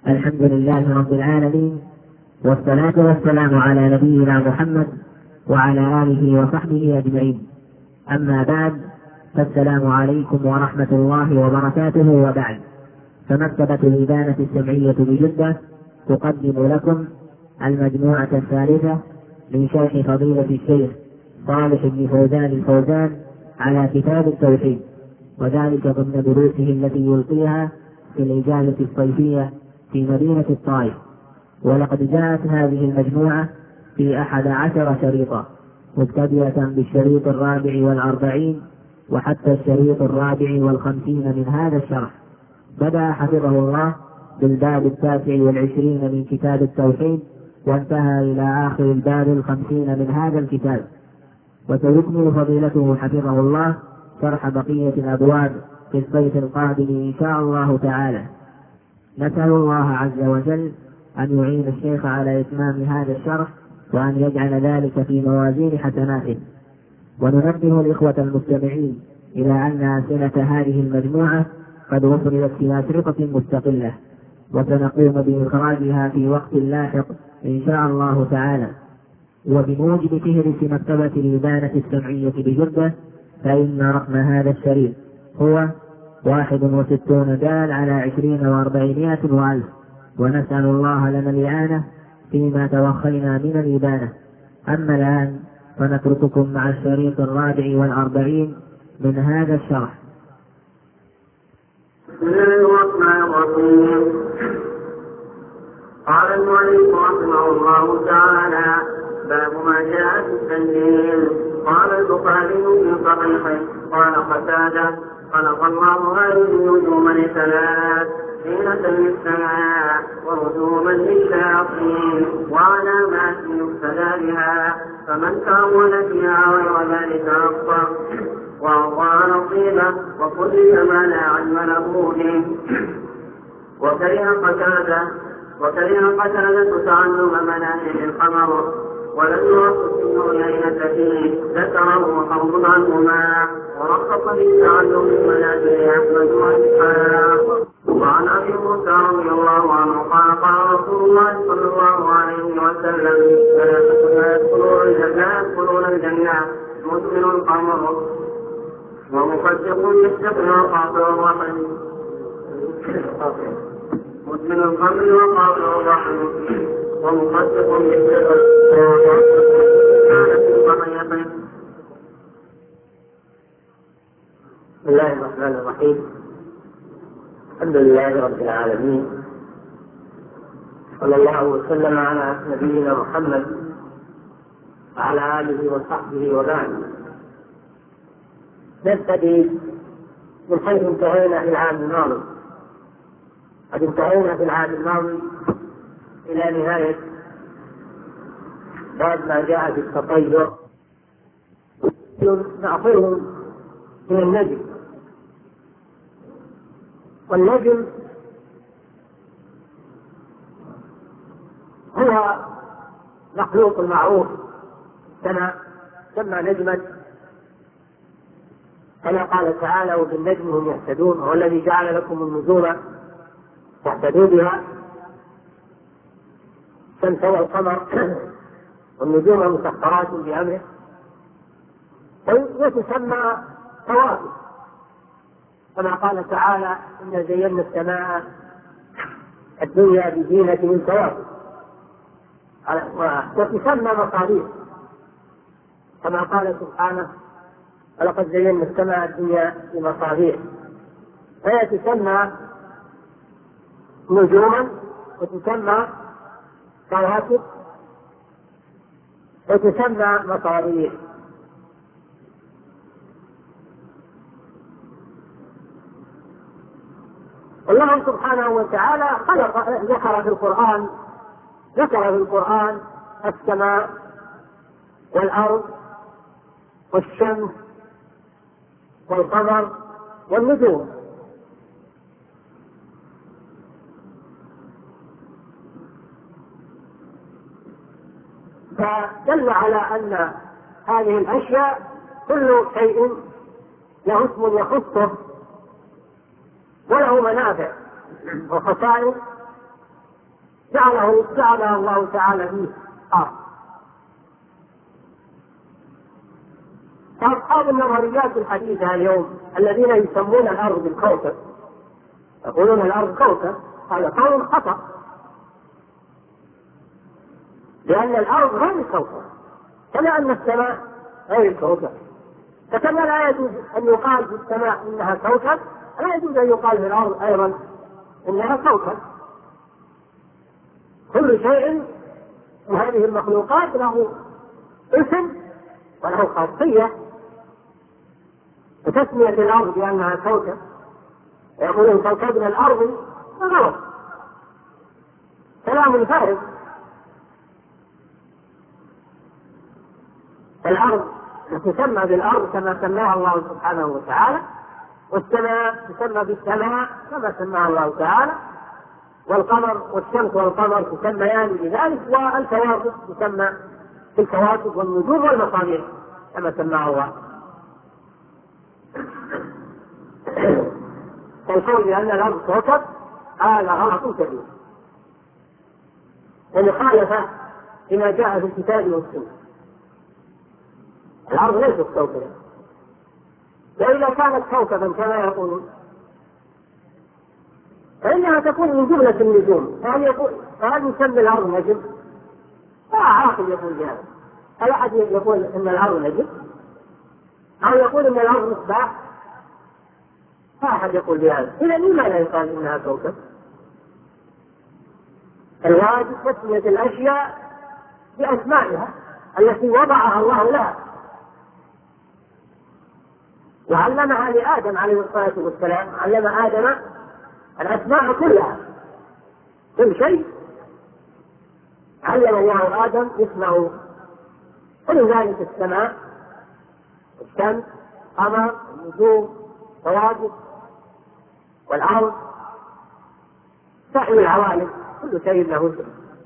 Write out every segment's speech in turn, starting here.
الحمد لله رب العالمين، والصلاة والسلام على نبينا محمد وعلى آله وصحبه أجمعين. أما بعد، فالسلام عليكم ورحمة الله وبركاته. وبعد، فمكتبة الإبانة السمعية بجدة تقدم لكم المجموعة الثالثة من شرح فضيلة الشيخ صالح بن فوزان الفوزان على كتاب التوحيد، وذلك ضمن دروسه التي يلقيها في الإجازة الصيفية في مدينة الطائف. ولقد جاءت هذه المجموعة في 11 شريطا، مبتدئة بالشريط 44 وحتى الشريط 54 من هذا الشرح. بدأ حفظه الله بالباب 29 من كتاب التوحيد، وانتهى إلى آخر الباب 50 من هذا الكتاب. وسيكمل فضيلته حفظه الله شرح بقية الأبواب في الصيف القادم إن شاء الله تعالى. نسأل الله عز وجل أن يعين الشيخ على إتمام هذا الشرح، وأن يجعل ذلك في موازين حسناته. وننبه الإخوة المستمعين إلى أن أسئلة هذه المجموعة قد وفرت في أشرطة مستقلة، وسنقوم بإخراجها في وقت لاحق إن شاء الله تعالى. وبموجب فهرس مكتبة الإبانة السمعية بجدة، فإن رقم هذا الشريط هو 61 دال على 20 و400 وألف. ونسأل الله لنا الإعانة فيما توخينا من الإبانة. أما الآن فنترككم مع الشريط 44 من هذا الشرح. بسم الله الرحمن الرحيم. قال المؤلف رحمه الله تعالى: باب ما جاء في التنزيل. قال البخاري في صحيحه قال قتادة: خلق الله هذه النجوم لثلاث: زينة للسماء، ورجوما للشياطين، وعلامات يهتدى بها، فمن تأول فيها غير ذلك أخطأ وأضاع نصيبه، وكل ما لا علم له به. وكره قتادة تعلم مناهج القمر، ولم يرخص ابن عيينة فيه، ذكره حوض عنهما، ورخص في تعلم منازل أحمد وإسحاق. وعن أبي موسى رضي الله عنه قال: قال رسول الله صلى الله عليه وسلم: لا يدخلون الجنة مسلم القمر، ومصدق بالسحر وقاطع الرحم، مسلم القمر وقاطع الرحم، ومصدق بالسحر وقاطع. بسم الله الرحمن الرحيم. الحمد لله رب العالمين، صلى الله وسلم على نبينا محمد وعلى آله وصحبه وبعد. نبتدي من حيث انتهينا في العام الماضي. قد انتهينا في العام الماضي إلى نهاية باب ما جاء في التطير. نأخذه من النجم. والنجم هو مخلوق معروف سمى نجما، كما قال تعالى: وبالنجم هم يهتدون، هو الذي جعل لكم النجوم تهتدوا بها، الشمس والقمر والنجوم مسخرات بأمره. وتسمى كواكب، كما قال تعالى: إنا زينا السماء الدنيا بزينة من كواكب. وتسمى مصابيح، كما قال سبحانه: ولقد زينا السماء الدنيا بمصابيح. فهي تسمى نجوما، وتسمى كواكب، وتسمى مصابيح. الله سبحانه وتعالى ذكر في القرآن السماء والأرض والشمس والقمر والنجوم. فدل على أن هذه الأشياء كل شيء له اسم يخصه وله منافع وخصائص جعلها الله تعالى فيه أرض. فأصحاب النظريات الحديثة اليوم الذين يسمون الأرض بالكوكب، يقولون الأرض كوكب، هذا قول خطأ، لأن الأرض غير الكوكب، كما أن السماء غير الكوكب. فكما لا يجوز أن يقال في السماء إنها كوكب، لا يجوز أن يقال في الأرض أيضا إنها كوكب. كل شيء من هذه المخلوقات له اسم وله خاصية. وتسمية الأرض بأنها كوكب، يقولون كوكبنا الأرض، غلط، كلام فارغ. الأرض تسمى بالأرض كما سماها الله سبحانه وتعالى، والسماء تسمى بالسماء كما سماها الله تعالى، والقمر والشمس والقمر تسميان بذلك، والكواكب تسمى بالكواكب والنجوم والمصابيح كما سماها الله. فالقول بأن الأرض كوكب هذا غلط كبير، ومخالفة لما جاء في الكتاب والسنة. الأرض ليست كوكبا، وإذا كانت كوكبا كما يقولون فإنها تكون من جملة النجوم. فهل يسمى الأرض نجم؟ لا عاقل يقول بهذا. هل أحد يقول إن الأرض نجم؟ أو يقول إن الأرض مصباح؟ لا أحد يقول بهذا. إذا لما لا يقال إنها كوكب؟ الواجب تسمية الأشياء بأسمائها التي وضعها الله لها، وعلمها لآدم عليه الصلاة والسلام، علم آدم الأسماء كلها، كل شيء علم الله آدم اسمه، ولذلك السماء، الشمس، القمر، النجوم، الكواكب، والأرض، سائر العوالم، كل شيء له اسم.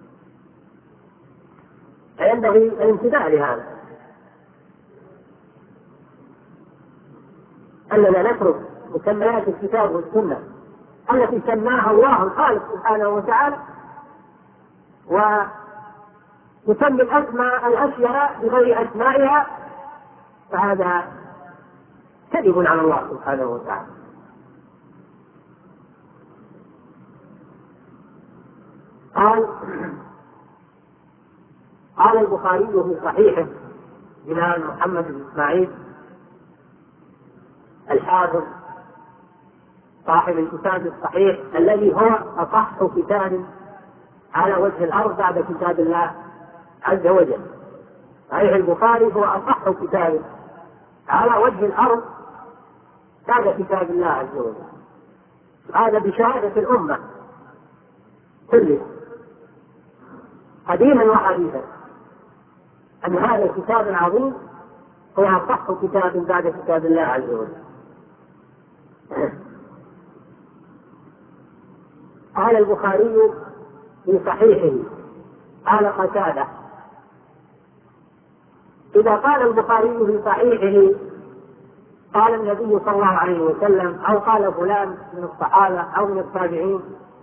فينبغي الانتباه لهذا، أننا نترك مسميات الكتاب والسنة التي سماها الله الخالق سبحانه وتعالى، ونسمي الأشياء بغير أسمائها، فهذا كذب على الله سبحانه وتعالى. قال البخاري في صحيحه بن محمد بن إسماعيل الحافظ صاحب الكتاب الصحيح الذي هو أصح كتاب على وجه الأرض بعد كتاب الله عز وجل. صحيح البخاري هو أصح كتاب على وجه الأرض بعد كتاب الله عز وجل. هذا بشهادة الأمة كلها قديما وحديثا أن هذا الكتاب العظيم هو أصح كتاب بعد كتاب الله عز وجل. قال البخاري في صحيحه قال قتادة: إذا قال البخاري في صحيحه قال النبي صلى الله عليه وسلم أو قال فلان من الصحابة أو من التابعين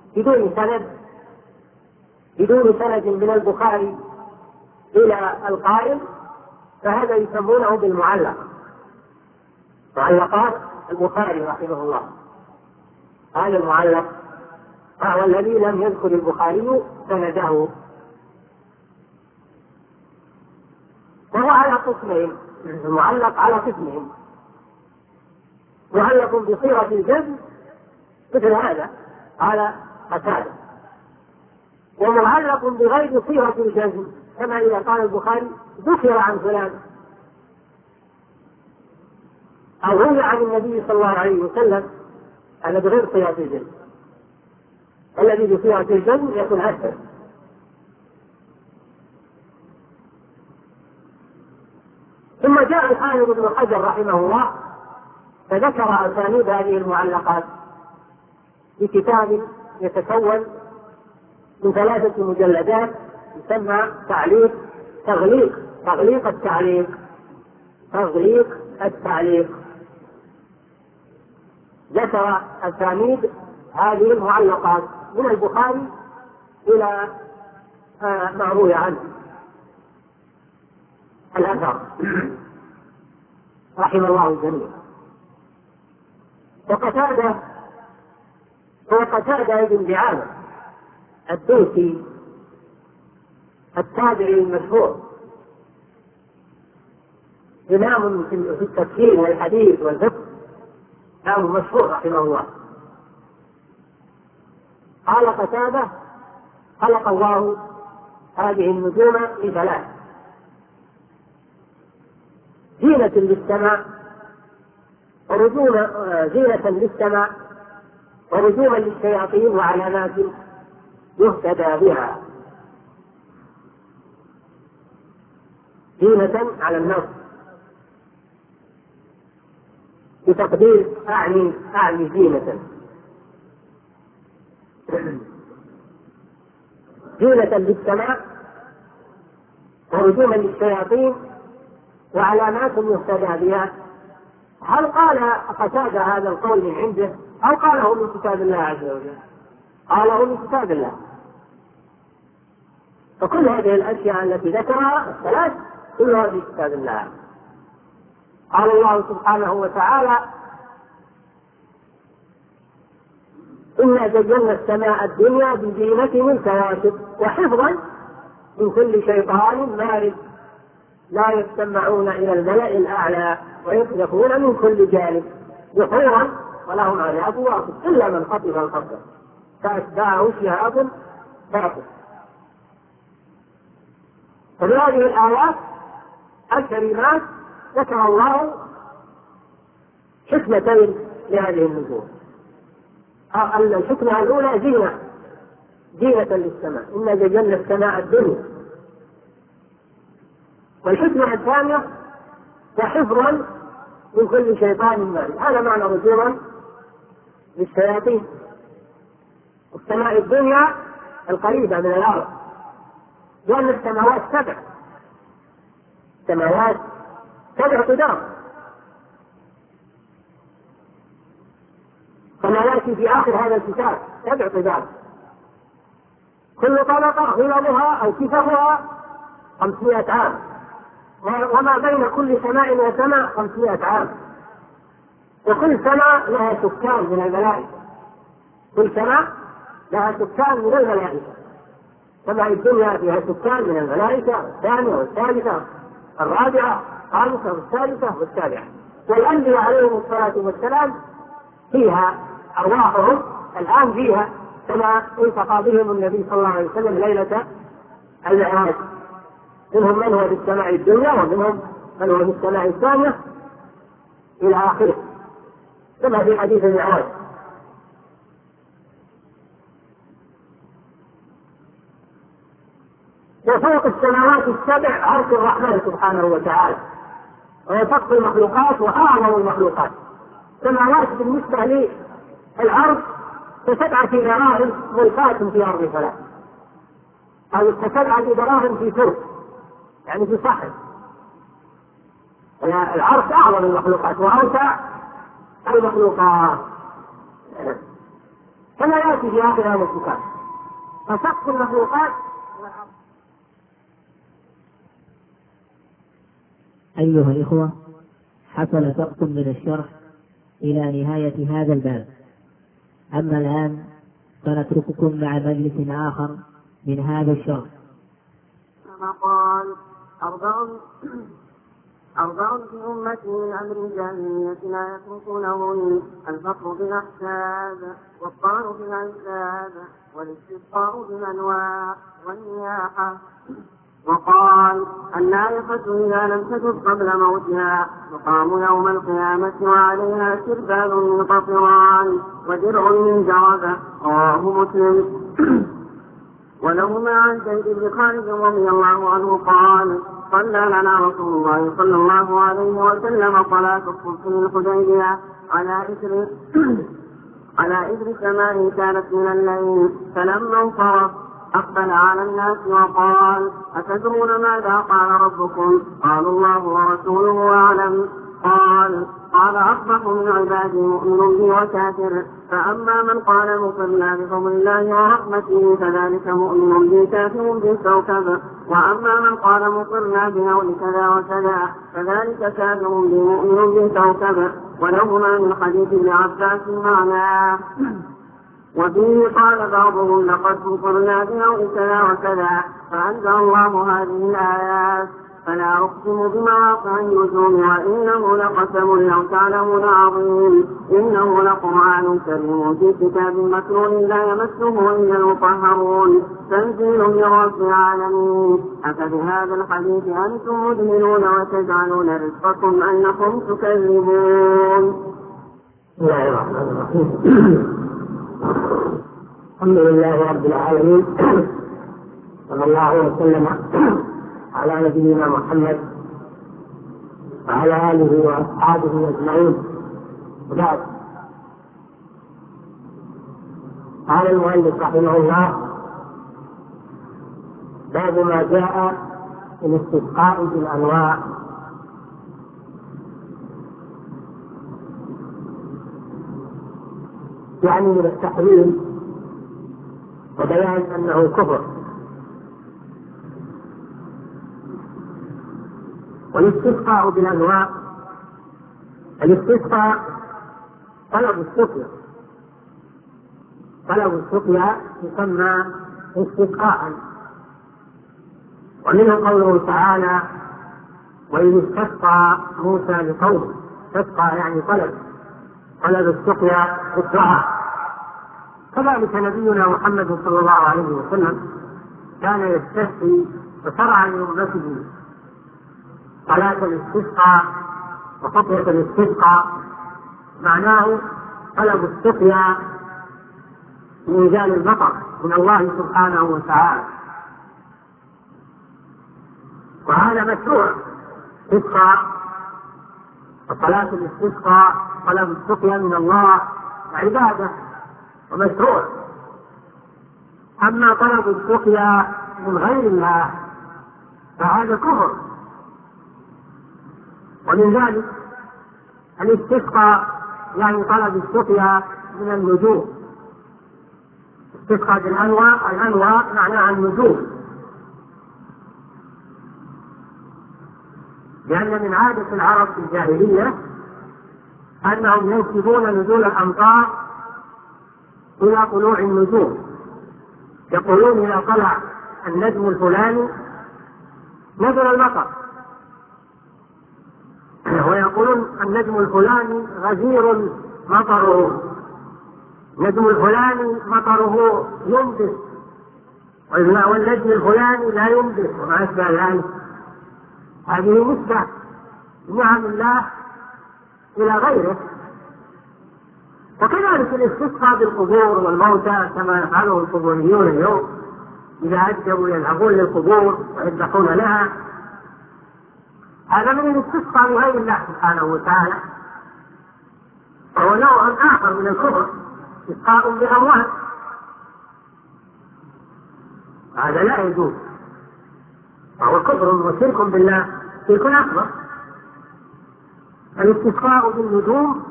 بدون سند من البخاري إلى القائل، فهذا يسمونه بالمعلق، معلقات البخاري رحمه الله. هذا المعلق فهو الذي لم يذكر البخاري سنده، وهو على قسمين، المعلق على قسمين: معلق بصيغة الجزم مثل هذا على قتادة، ومعلق بغير صيغة الجزم كما إذا قال البخاري ذكر عن فلان أو روي عن النبي صلى الله عليه وسلم، هذا بغير صيغة الجزم. الذي بصيغة الجزم يكون أكثر. ثم جاء الحافظ ابن حجر رحمه الله فذكر أسانيد هذه المعلقات في كتاب يتكون من 3 مجلدات يسمى تغليق التعليق. ذكر أسانيد هذه المعلقات من البخاري إلى ما روي عنه الأثر رحم الله الجميع. وقتادة بن دعامة الدوسي التابعي المشهور إمام في التفسير والحديث والفقه، إمام مشهور رحمه الله، قال قتادة: خلق الله هذه النجوم لثلاث: زينة للسماء، زينة للسماء، ورجوما للشياطين، وعلامات يهتدى بها. زينة على النص بتقدير أعني زينة. زينة للسماء، ورجوما للشياطين، وعلامات يهتدى بها. هل قال قتادة هذا القول من عنده أو قاله من كتاب الله عز وجل؟ قاله من كتاب الله. فكل هذه الأشياء التي ذكرها الثلاث كلها في كتاب الله. قال الله سبحانه وتعالى: إنا زينا السماء الدنيا بزينة الكواكب وحفظا من كل شيطان مارد لا يستمعون إلى الملأ الأعلى ويقذفون من كل جانب دحورا ولهم عذاب واصب إلا من خطف الخطف فأتباعه شهاب ثاقب. فبهذه الآيات الكريمات ذكر الله حكمتين لهذه النجوم. الحكمة الأولى زينة للسماء، إنا زينا السماء الدنيا. والحكمة الثانية وحفظا من كل شيطان مارد. هذا معنى رجوما للشياطين. السماء الدنيا القريبة من الأرض، لأن السماوات سبع قدام، كما يأتي في آخر هذا الكتاب 7 قدام، كل طبقة غلظها أو كفرها 500 عام، وما بين كل سماء وسماء 500 عام، وكل سماء لها سكان من الملائكة، كل سماء لها سكان من الملائكة. سماء الدنيا فيها سكان من الملائكة، الثانية والثالثة الرابعة الخامسة والسادسة والسابعة. والأنبياء عليهم الصلاة والسلام فيها أرواحهم الآن فيها، كما التقى بهم النبي صلى الله عليه وسلم ليلة المعراج. منهم من هو في السماء الدنيا، ومنهم من هو في السماء الثانية إلى آخره، كما في حديث المعراج. وفوق السماوات السبع عرش الرحمن سبحانه وتعالى، ويفق المخلوقات وأعظم المخلوقات. السماوات بالنسبة للعرش ك7 دراهم ملقاة في أرض فلاه، أو ك7 دراهم في فرس، يعني في صحن. العرش أعظم المخلوقات وأوسع المخلوقات، كما يأتي في آخر هذا الكتاب. فسقف المخلوقات. أيها الإخوة، حصل سقط من الشرح إلى نهاية هذا الباب. أما الآن فنترككم مع مجلس آخر من هذا الشرح. كما قال: أربع في أمتي من أمر الجاهلية لا يتركونهن: الفقر بالأحساب، والطعن في الأنساب، والاستسقاء بالأنواع، والنياحة. وقال: النائحة إذا لم تتب قبل موتها تقام يوم القيامة وعليها سربال من قطران ودرع من جرده. رواه مسلم. ولهما عن زيد بن خالد رضي الله عنه قال: صلى لنا رسول الله صلى الله عليه وسلم صلاة الصبح الحديبية على إثر سماء كانت من الليل، فلما انصرف أقبل على الناس وقال: أتدرون ماذا قال ربكم؟ قالوا: الله ورسوله أعلم. قال: قال أصبح من عبادي مؤمن بي وكافر. فأما من قال مطرنا بفضل الله ورحمته فذلك مؤمن بي كافر بالكوكب. وأما من قال مطرنا بهول كذا وكذا فذلك كافر بي مؤمن بالكوكب. ولهما من حديث ابن عباس معناه. وفيه قال بعضهم لقد مطرنا بهول كذا وكذا فأنزل الله هذه الآيات فلا أقسم بمواقع النجوم وإنه لقسم لو تعلمون عظيم إنه لقرآن كريم في كتاب مكنون لا يمسه إلا المطهرون تنزيل من رب العالمين. أفبهذا الحديث أنتم مدهنون وتجعلون رزقكم أنكم تكذبون. بسم الله الرحمن الرحيم. الحمد لله رب العالمين صلى الله وسلم على نبينا محمد وعلى آله وأصحابه أجمعين. وبعد، قال المؤلف رحمه الله: باب ما جاء في الاستسقاء بالأنواع. يعني من التحريم وبيان أنه كفر. والاستسقاء بالأنواع، الاستسقاء طلب السقيا، طلب السقيا يسمى استسقاء. ومنه قوله تعالى: وإذ استسقى موسى لقومه. استسقى يعني طلب السقيا بالدعاء. كذلك نبينا محمد صلى الله عليه وسلم كان يستسقي وشرع لأمته صلاة الاستسقاء وخطوة الاستسقاء، معناه طلب السقيا لإنزال المطر من الله سبحانه وتعالى. وهذا مشروع استسقاء، وصلاة الاستسقاء طلب السقيا من الله عبادة ومشروع. أما طلب السقيا من غير الله فهذا كفر. ومن ذلك الاستسقاء يعني طلب السقيا من النجوم. استسقاء الأنواع معناها النجوم، لأن من عادة العرب في الجاهلية أنهم ينسبون نزول الأمطار إلى طلوع النجوم. يقولون إذا طلع النجم الفلاني نزل المطر، ويقولون النجم الفلاني غزير مطره، النجم الفلاني مطره ينبت، والنجم الفلاني لا ينبت، وما أشبه ذلك. هذه نسبة نعم الله إلى غيره. وكذلك الاستسقاء بالقبور والموتى كما يفعله القبوريون اليوم، إذا أجبوا يذهبون للقبور ويذبحون لها. هذا من الاستسقاء لغير الله سبحانه وتعالى، وهو نوع آخر من الكفر، استسقاء بأموات. هذا لا يجوز، وهو كفر وشرك بالله، شرك أكبر. الاستسقاء بالنجوم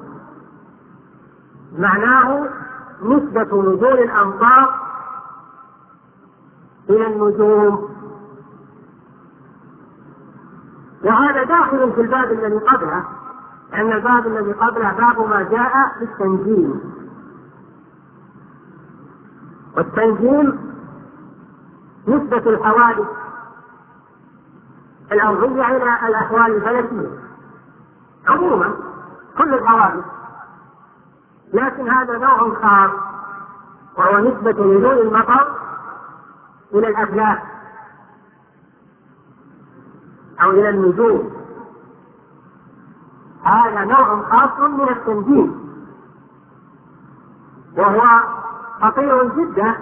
معناه نسبة نزول الأمطار إلى النجوم، وهذا داخل في الباب الذي قبله، لأن الباب الذي قبله باب ما جاء في التنجيم. والتنجيم نسبة الحوادث الأرضية إلى الأحوال الفلكية عموما، كل الحوادث، لكن هذا نوع خاص، وهو نسبة نزول المطر إلى الأفلاك أو إلى النجوم. هذا نوع خاص من التنجيم، وهو خطير جدا،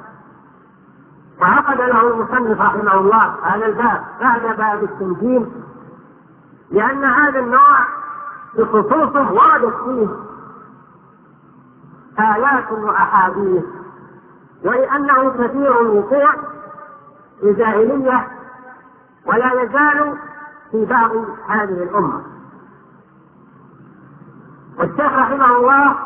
وعقد له المصنف رحمه الله هذا الباب بعد باب التنجيم، لأن هذا النوع بخصوصه وردت فيه آيات وأحاديث، ولأنه كثير الوقوع في الجاهلية ولا يزال في بعض هذه الأمة. والشيخ رحمه الله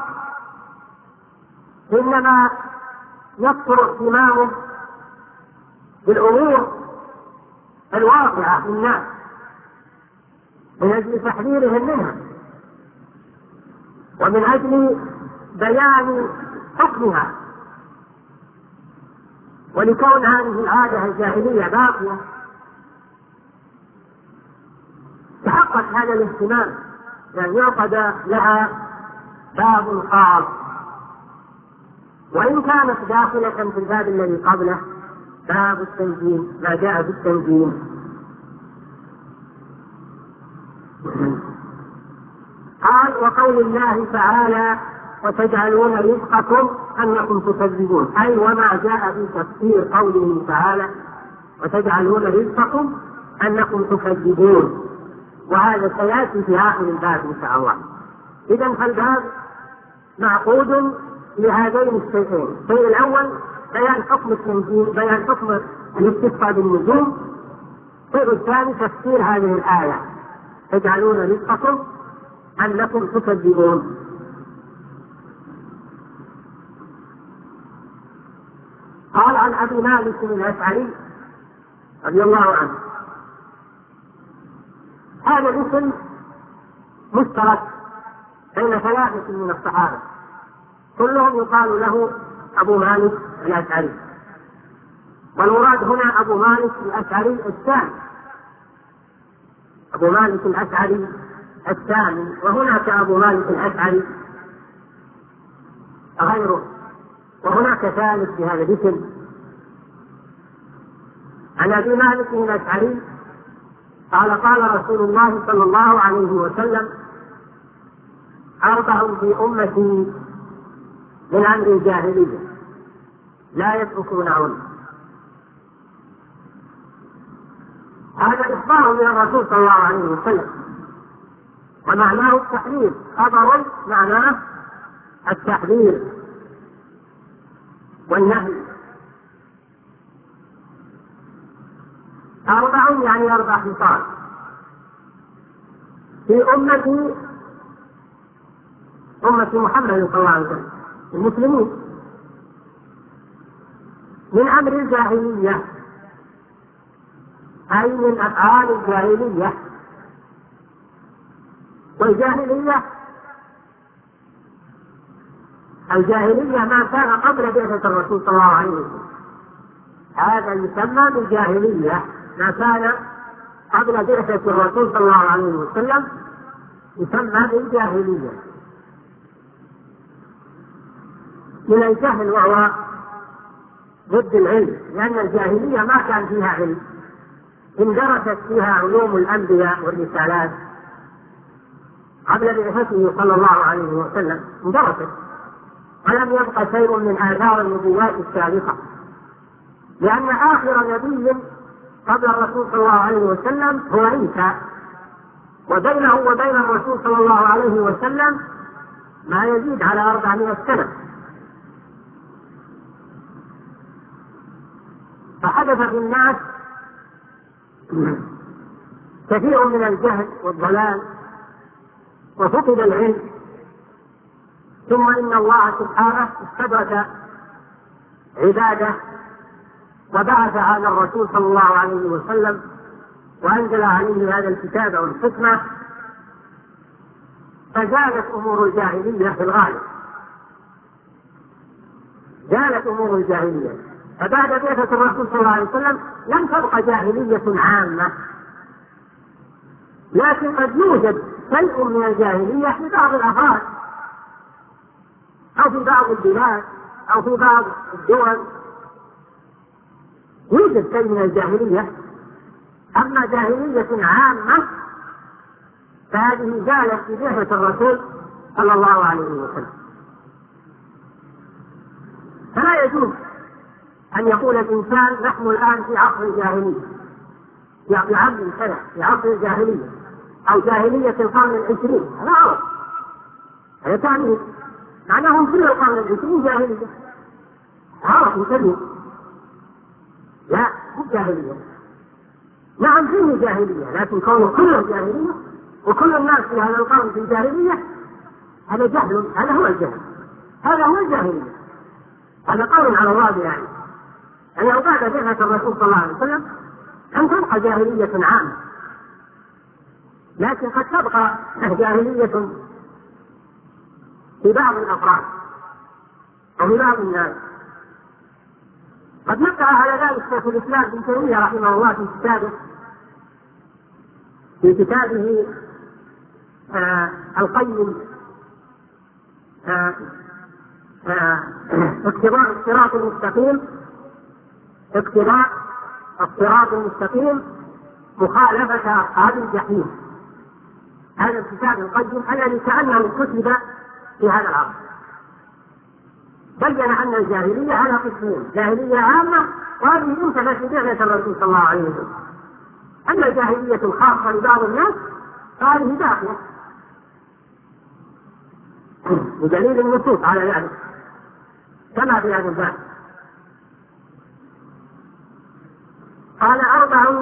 إنما يكثر اهتمامه بالأمور الواقعة في الناس من أجل تحذيرهم منها ومن أجل بيان حكمها، ولكون هذه العادة الجاهلية باقية تحقق هذا الاهتمام يعني يعقد لها باب خاص، وإن كانت داخلة في الباب الذي قبله باب التنجيم، ما جاء بالتنجيم. قال وقول الله تعالى وتجعلون رزقكم أنكم تكذبون، أي وما جاء في تفسير قوله تعالى وتجعلون رزقكم أنكم تكذبون، وهذا سيأتي في آخر الباب إن شاء الله. إذن فالباب معقود لهذين الشيئين، الشيء الأول بيان حكم التنجيم، بيان حكم الاستسقاء بالنجوم، الشيء الثاني تفسير هذه الآية تجعلون رزقكم أنكم تكذبون. قال عن أبي مالك الأشعري رضي الله عنه، هذا الاسم مشترك بين ثلاثة من الصحابة كلهم يقال له أبو مالك الأشعري، والمراد هنا أبو مالك الأشعري الثاني، أبو مالك الأشعري الثاني، وهناك أبو مالك الأشعري غيره، وهناك ثالث في هذا الاسم. عن أبي مالك الأشعري قال قال رسول الله صلى الله عليه وسلم 4 في أمتي من أمر الجاهلية لا يتركونهن. هذا إخبار من الرسول صلى الله عليه وسلم، ومعناه التحذير، خبر معناه التحذير والنهي. 4 يعني 4 خصال في أمة محمد صلى الله عليه وسلم المسلمين من أمر الجاهلية، أي من أفعال الجاهلية. والجاهلية ما كان قبل بعثة الرسول صلى الله عليه وسلم، هذا يسمى بالجاهلية. ما كان قبل بعثة الرسول صلى الله عليه وسلم يسمى بالجاهلية من الجهل، وهو ضد العلم، لأن الجاهلية ما كان فيها علم، اندرست فيها علوم الأنبياء والرسالات قبل بعثته صلى الله عليه وسلم، اندرست ولم يبقى شيء من آثار النبوات السابقة، لأن آخر نبي قبل الرسول صلى الله عليه وسلم هو عيسى، وبينه وبين الرسول صلى الله عليه وسلم ما يزيد على 400 سنة. فحدث في الناس كثير من الجهل والضلال وفقد العلم، ثم إن الله سبحانه استدرك عباده وبعث على الرسول صلى الله عليه وسلم وأنزل عليه هذا الكتاب والحكمة، فزالت أمور الجاهلية في الغالب، زالت أمور الجاهلية. فبعد بعثة الرسول صلى الله عليه وسلم لم تبقى جاهلية عامة، لكن قد يوجد شيء من الجاهلية في بعض الأفراد أو في بعض البلاد أو في بعض الدول، يوجد شيء من الجاهلية. أما جاهلية عامة فهذه زالت في بعثة الرسول صلى الله عليه وسلم. فلا يجوز أن يقول الإنسان نحن الآن في عصر الجاهلية، في عام سنة في عصر الجاهلية أو جاهلية القرن 20. هذا غلط، هذا تعني معناهم في القرن 20 جاهلية. غلط انتبه، لا مو جاهلية. نعم فيه جاهلية، لكن كونه كله جاهلية وكل الناس في هذا القرن في جاهلية، هذا جهل، هذا هو الجهل، هذا هو الجاهلية. هذا قول على الله يعني أنه بعد بعثة الرسول صلى الله عليه وسلم أن تبقى جاهلية عامة، لكن قد تبقى جاهلية في بعض الأفراد أو في بعض الناس. قد نبه على ذلك شيخ الإسلام ابن تيمية رحمه الله في كتابه القيم اقتضاء الصراط المستقيم، اقتضاء الصراط المستقيم مخالفة أصحاب الجحيم. هذا الكتاب القيم الذي كأنه كتب في هذا العصر بين أن الجاهلية على قسمين: جاهلية عامة وهذه انتهت ببعثة الرسول صلى الله عليه وسلم. أما الجاهلية الخاصة لبعض الناس فهذه باقية بدليل النصوص على ذلك كما في هذا الباب. قال: 4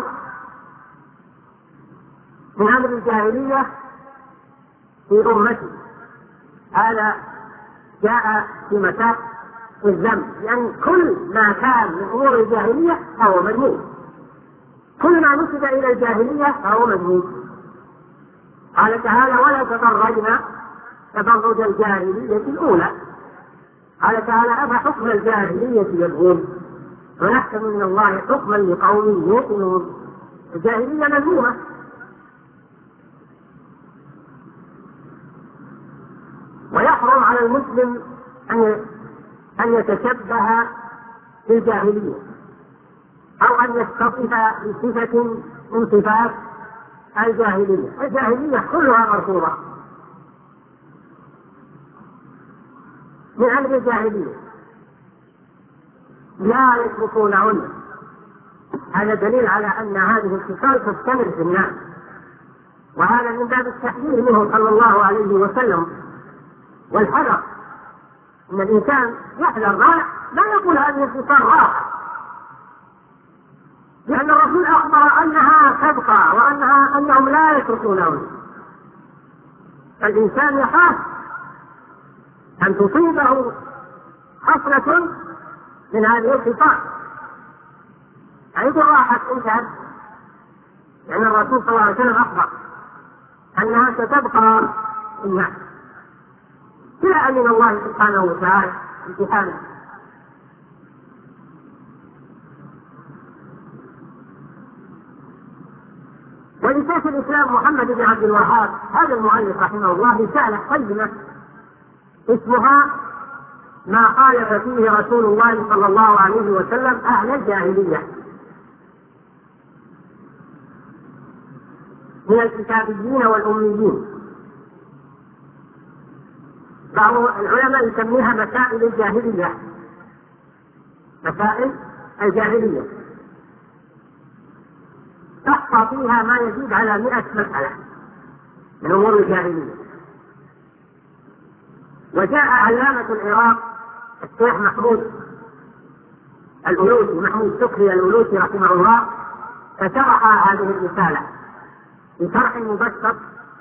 من أمر الجاهلية في أمتي. هذا جاء في مساق الذنب، لأن كل ما كان من أمور الجاهلية فهو مذموم، كل ما نسب إلى الجاهلية فهو مذموم. قال تعالى: ولا تبرجنا تبرج الجاهلية الأولى. قال تعالى: أفحكم الجاهلية يبغون ونحكم من الله حكما لقوم يوقنون. الجاهلية مذمومة. ويحرم على المسلم أن يتشبه بالجاهلية أو أن يتصف بصفة من صفات الجاهلية. الجاهلية كلها مرفوضة من أمر الجاهلية، لا يتركونهن. هذا دليل على أن هذه الخصال تستمر في الناس، وهذا من باب التحذير منه صلى الله عليه وسلم والحذر. ان الانسان يحذر لا يقول هذه الخصال راحه، لان الرسول اخبر انها تبقى انهم لا يتركونها. الانسان يخاف ان تصيبه خصله من هذه الخصال، يقول راحت انتهت، لان الرسول صلى الله عليه وسلم اخبر انها ستبقى الناس إلى أن الله سبحانه وتعالى امتحانه. ولشيخ الإسلام محمد بن عبد الوهاب هذا المؤلف رحمه الله رسالة قيمة اسمها ما خالف فيه رسول الله صلى الله عليه وسلم أهل الجاهلية من الكتابيين والأميين. بعض العلماء يسميها مسائل الجاهلية، مسائل الجاهلية، تحصى فيها ما يزيد على 100 مسألة من أمور الجاهلية. وجاء علامة العراق الشيخ محمود سكري الألوسي رحمه الله فشرح هذه الرسالة بشرح مبسط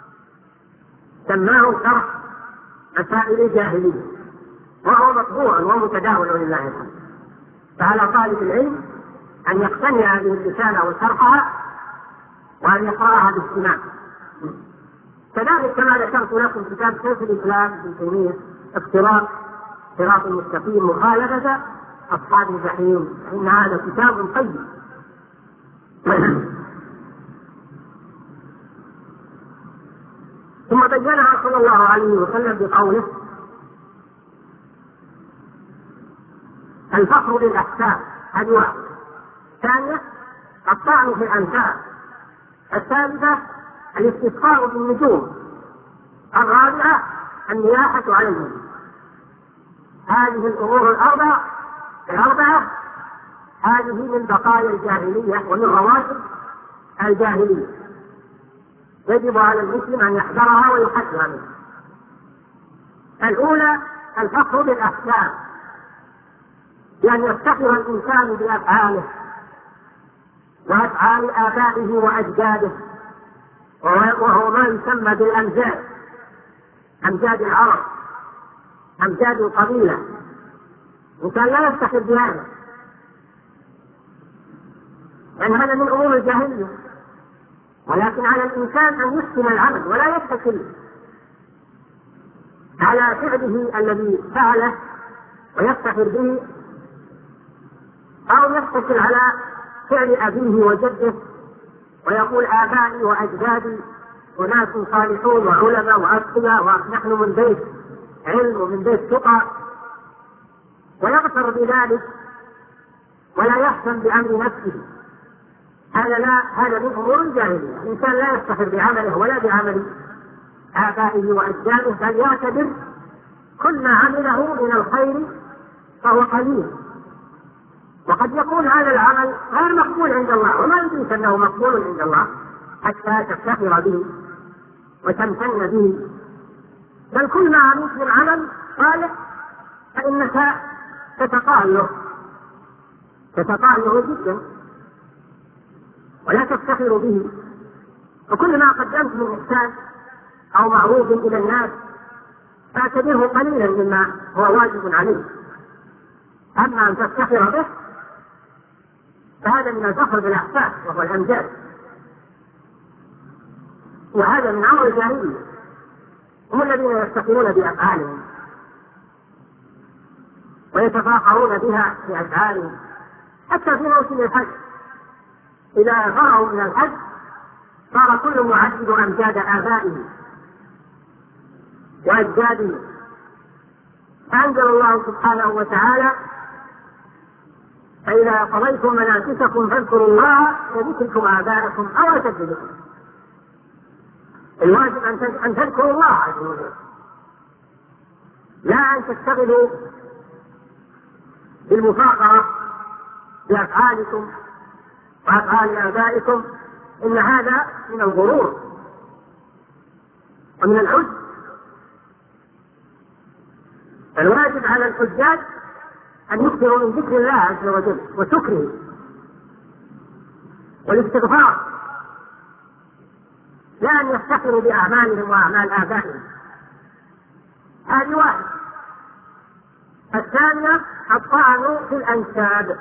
سماه شرح مسائل الجاهلية، وهو مطبوع ومتداول لله الحمد. فعلى طالب العلم أن يقتني هذه الرسالة وشرحها وأن يقرأها باهتمام. كذلك كما ذكرت لكم كتاب شيخ الإسلام ابن تيمية اقتراء صراط المستقيم مخالفة أصحاب الجحيم، إن هذا كتاب قيم. ثم بينها صلى الله عليه وسلم بقوله: الفخر بالأحساب. هذه واحدة. ثانية الطعن في الأنساب. الثالثة الاستسقاء بالنجوم. الرابعة النياحة عليهم. هذه الأمور الأربعة هذه من بقايا الجاهلية ومن رواتب الجاهلية، يجب على المسلم أن يحذرها ويحذر منها. الأولى الفخر بالأحساب، يعني يفتخر الإنسان بأفعاله وأفعال آبائه وأجداده، وهو ما يسمى بالأنجاب. أمجاد العرب، أمجاد القبيلة، وكان لا يفتخر بهذا، لأن هذا من أمور الجاهلية. ولكن على الإنسان أن يحسن العمل ولا يفتخر على فعله الذي فعله ويفتخر به، أو يفتخر على فعل أبيه وجده ويقول آبائي وأجدادي وناس صالحون وعلماء وأتقياء ونحن من بيت علم ومن بيت تقى، ويغتر بذلك ولا يحسن بأمر نفسه. هذا من أمور الجاهلية. الإنسان لا يفتخر بعمله ولا بعمل آبائه وأجداده، بل يعتبر كل ما عمله من الخير فهو قليل، وقد يكون هذا العمل غير مقبول عند الله وما يدرك أنه مقبول عند الله حتى تفتخر به وتمتن به. بل كل ما عملت من عمل صالح فإنك تتقال له جدا ولا تفتخر به، وكل ما قدمت من إحسان أو معروف إلى الناس فاعتبره قليلا مما هو واجب عليه. أما أن تفتخر به فهذا من الفخر بالأحسان وهو الأمجاد، وهذا من أمر الجاهلية. هم الذين يفتخرون بأفعالهم ويتفاخرون بها في أفعالهم، حتى في موسم الحج إذا فرغوا من الحج صار كل معدد أمجاد آبائه وأجداده. فأنزل الله سبحانه وتعالى: فإذا قضيتم مناسككم فاذكروا الله كذكركم آباءكم أو أشد ذكرا. الواجب أن تذكروا الله عز وجل، لا أن تشتغلوا بالمفاخرة بأفعالكم وأفعال آبائكم، إن هذا من الغرور ومن العجب. الواجب على الحجاج أن يكثروا من ذكر الله عز وجل وشكره والاستغفار، لا أن يفتخروا بأعمالهم وأعمال آبائهم. هذه واحد. الثانية الطعن في الأنساب،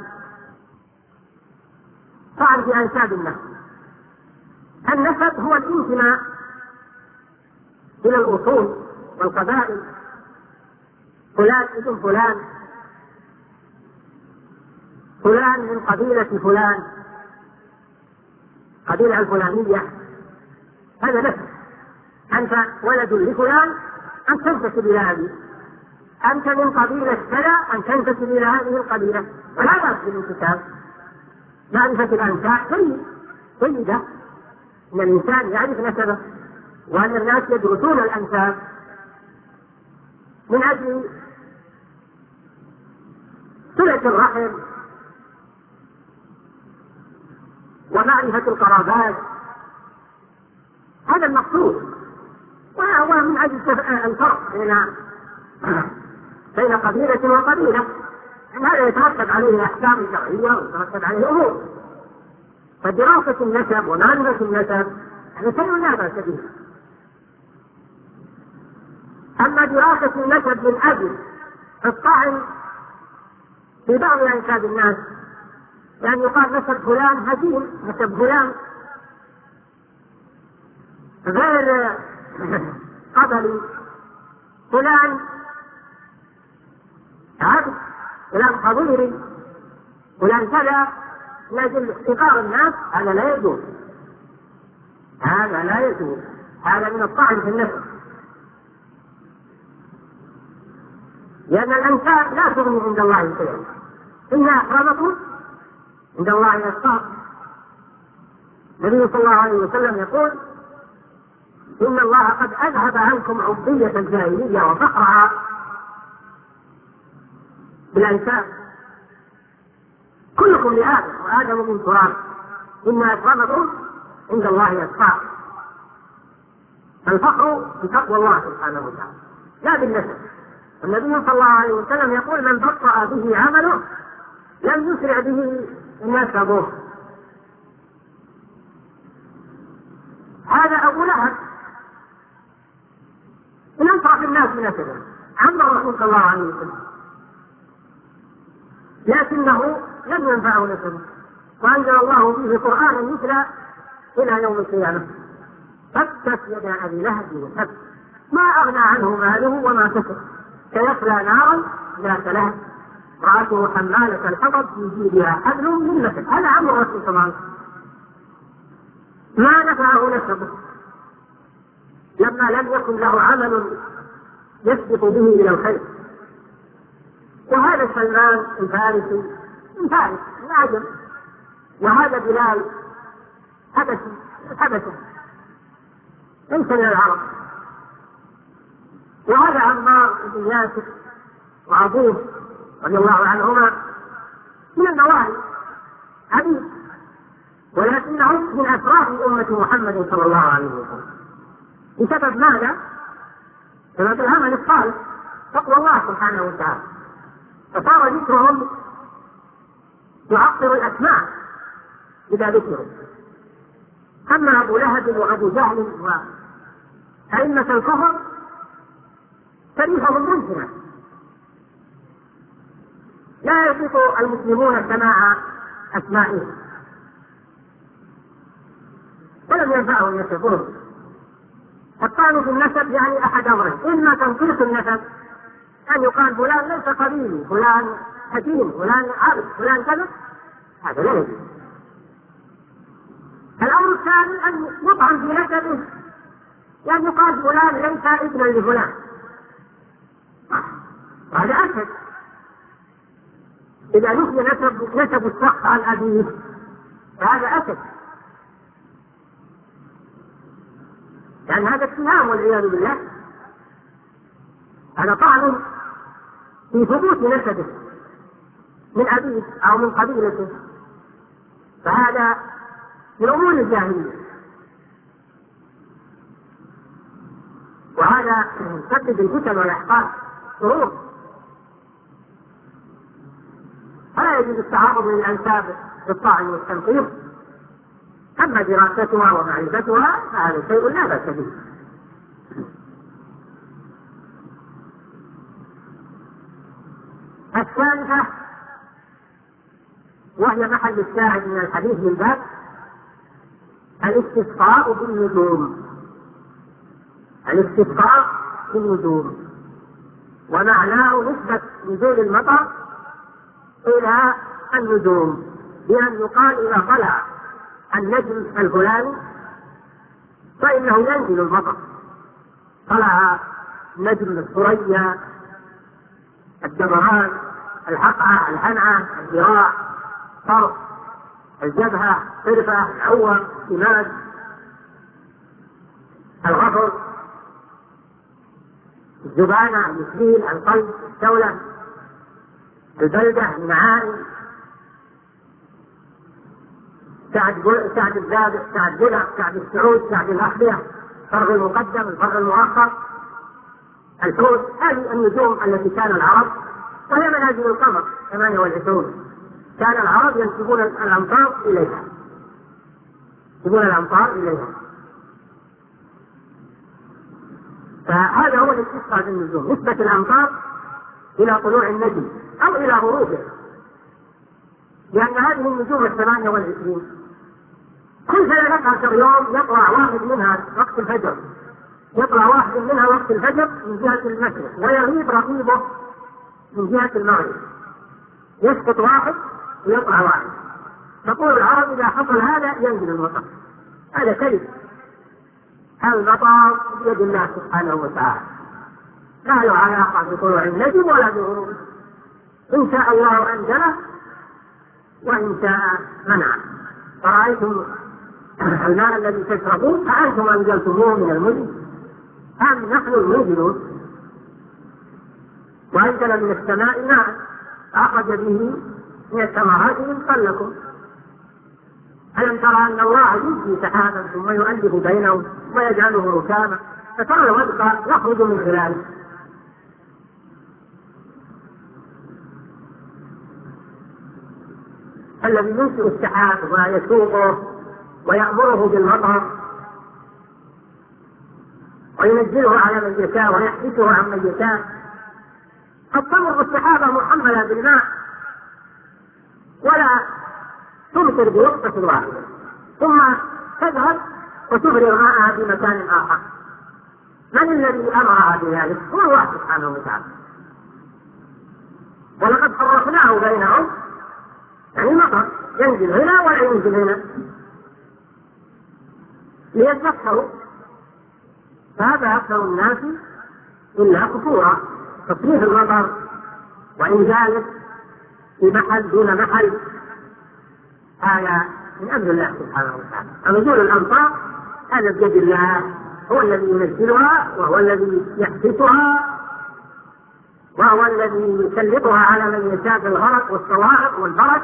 طعن في أنساب الناس. النسب هو الانتماء إلى الأصول والقبائل، فلان ابن فلان، فلان من قبيلة فلان، قبيلة الفلانية، هذا نسب. أنت ولد لفلان أن تنتسب إلى هذه، أنت من قبيلة كذا أن تنتسب إلى هذه القبيلة، ولا بأس بالانتساب. معرفة الأنساب جيدة، أن الإنسان يعرف نسبه، وأن الناس يدرسون الأنساب من أجل صلة الرحم ومعرفة القرابات. هذا المقصود، وهو من أجل الفرق بين قبيلة وقبيلة، هذا يترتب عليه الأحكام الشرعية ويترتب عليه أمور. فدراسة النسب ومعرفة النسب هذا شيء لا بأس به. أما دراسة النسب من أجل الطعن في بعض أنساب الناس، يعني يقال نسب فلان هزيل، نسب فلان غير قبلي، فلان عبد، فلان حضيري، فلان كذا، لكن احتقار الناس هذا لا يجوز، هذا من الطعن في النسب. لأن الأنساب لا تغني عند الله شيئا، إن أكرمكم عند الله أتقاكم. النبي صلى الله عليه وسلم يقول: إن الله قد أذهب عنكم عبودية الجاهلية وفقرها بالأنساب، كلكم لآدم وآدم من تراب، إن أكرمكم عند الله أتقاكم. الفقر بتقوى الله سبحانه وتعالى لا بالنسب. النبي صلى الله عليه وسلم يقول: من بطأ به عمله لم يسرع به نسبه. هذا أبو لهب من أشرف الناس بنسبه عم الرسول صلى الله عليه وسلم، لكنه لم ينفعه نسبه، وأنزل الله فيه قرآنا يتلى إلى يوم القيامة. تبت يدا أبي لهب وتب، ما أغنى عنه ماله وما كسب، سيصلى نارا ذات لهب امرأته حمالة الحطب في جيدها حبل من مسد. هذا عم الرسول صلى الله عليه وسلم، ما نفعه نسبه لما لم يكن له عمل يسبق به إلى الخير. وهذا سلمان الفارسي من فارس العجم، وهذا بلال حبشي ليس من العرب، وهذا عمار بن ياسر وأبوه رضي الله عنهما من الموالي عبيد، ولكنهم من أشراف أمة محمد صلى الله عليه وسلم. بسبب ماذا؟ بسبب العمل الصالح، تقوى الله سبحانه وتعالى، فصار ذكرهم يعطر الأسماء إذا ذكروا. أما أبو لهب وأبو جهل وأئمة الكفر تاريخهم منتهى، لا يطيق المسلمون سماع أسمائهم، ولم ينفعهم يسبهم. الطعن في النسب يعني أحد أمرين: إما تنقيص النسب، أن يقال فلان ليس قبيلي، فلان حكيم، فلان عبد، فلان كذا، هذا لا يجوز. الأمر الثاني أن يطعن في نسبه، يعني يقال فلان ليس ابنا لفلان، هذا أسد. إذا نفي نسب الشخص عن أبيه فهذا أسد، يعني هذا اتهام والعياذ بالله، هذا طعن في ثبوت نسبه من أبيه أو من قبيلته، فهذا من أمور الجاهلية، وهذا يسبب الفتن والإحقاد شرور. فلا يجوز التعرض للأنساب بالطعن والتنقيص، أما دراستها ومعرفتها فهذا شيء لا بأس به. الثالثة وهي محل الشاهد من الحديث من باب الاستسقاء بالنجوم. الاستسقاء بالنجوم ومعناه نسبة نزول المطر إلى النجوم، بأن يقال إذا طلع النجم الفلاني فإنه ينزل المطر. طلع نجم الثريا، الدبران، الحقعة، الحنعة، الذراع، طرف، الجبهة، طرفة، العوة، سماد، الغفر، الزبانة، المسليل، القلب، الدولة، البلدة، المعاني، سعد الزابع، سعد الدلع، سعد السعود، سعد الأخبية، الفرغ المقدم، الفرغ المؤخر، الحوت. هذه النجوم التي كان العرب، وهي منازل القمر 28، كان العرب ينسبون الأمطار إليها، فهذا هو الاستسقاء بالنجوم، نسبة الأمطار إلى طلوع النجم أو إلى غروبه، لأن هذه النجوم 28 كل 13 يوم يطلع واحد منها وقت الفجر، من جهة المشرق، ويغيب رقيبه من جهة المغرب، يسقط واحد ويطلع واحد. تقول العرب إذا حصل هذا ينزل المطر. هذا كذب، المطر بيد الله سبحانه وتعالى، لا له علاقة بطلوع النجم ولا بغروبه. إن شاء الله أنزله وإن شاء منعه. فرأيتم الماء الذي تشربون أأنتم أنزلتموه من المزن أم نحن المنزلون؟ وأنزل من السماء ماء أخرج به من الثمرات رزقا لكم. ألم ترى أن الله يزجي سحابا ثم يؤلف بينهم ويجعله ركاما فترى الودق يخرج من خلاله. الذي ينشئ السحاب ويسوقه ويأمره بالمطر وينزله على من يشاء ويحبسه عن من يشاء. قد تمر السحابة محملة بالماء ولا تمطر بوقفة واحدة، ثم تذهب وتفرغ ماءها في مكان آخر. من الذي أمرها بذلك؟ هو الله سبحانه وتعالى. ولقد فرقناه بينهم، يعني المطر ينزل هنا ولا ينزل هنا ليتذكروا، فهذا أكثر الناس إلا كفورا. تصريف المطر وإنزاله في محل دون محل هذا من أمر الله سبحانه وتعالى. نزول الأمطار هذا بيد الله، هو الذي ينزلها وهو الذي يحبسها وهو الذي يسلطها على من يشاء بالغرق والصواعق والبرد.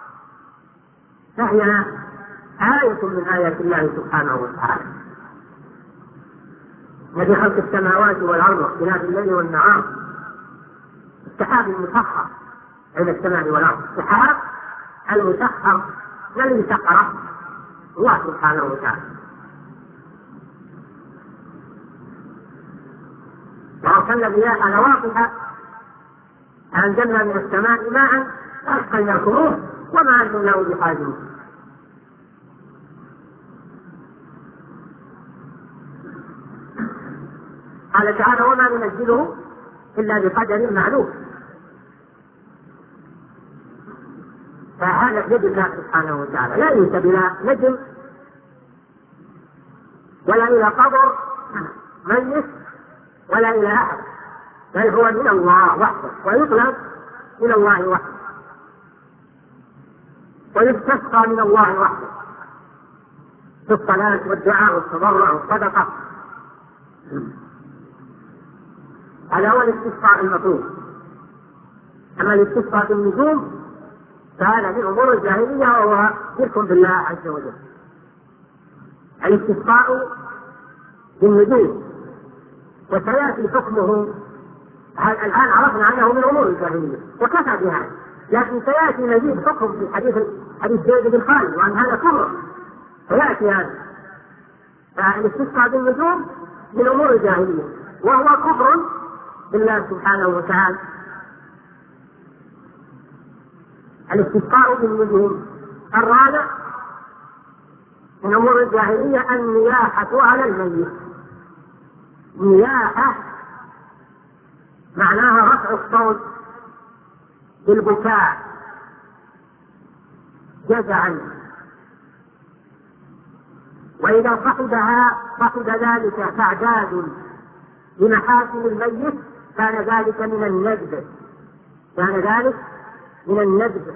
فهي آية من آيات الله سبحانه وتعالى. وفي خلق السماوات والأرض واختلاف الليل والنهار، السحاب المسخر بين السماء والأرض، السحاب المسخر الذي سخره الله سبحانه وتعالى. وأرسلنا الرياح لواقح أنزلنا من السماء ماء فأسقيناكموه وما أنتم له بحاجين. قال تعالى وما ننزله إلا بقدر معلوم. فهذا بيد الله سبحانه وتعالى، لا ينسب إلى نجم ولا إلى قبر ميت ولا إلى أحد، بل هو من الله وحده، ويطلب من الله وحده، ويستسقى من الله وحده في الصلاة والدعاء والتضرع والصدقة. هذا هو الاستسقاء المطلوب. أما الاستسقاء بالنجوم فهذا من أمور الجاهلية وهو شرك بالله عز وجل. الاستسقاء بالنجوم وسيأتي حكمه، الآن عرفنا أنه من أمور الجاهلية وكفى بهذا، لكن سيأتي مزيد حكم في حديث زيد بن خالد وأن هذا كفر سيأتي هذا. فالاستسقاء بالنجوم من أمور الجاهلية وهو كفر بالله سبحانه وتعالى. الاستسقاء بالنجوم الرابع من أمور الجاهلية النياحة على الميت. نياحة معناها رفع الصوت بالبكاء جزعا، وإذا صحب ذلك تعداد لمحاسن الميت كان ذلك من الندب،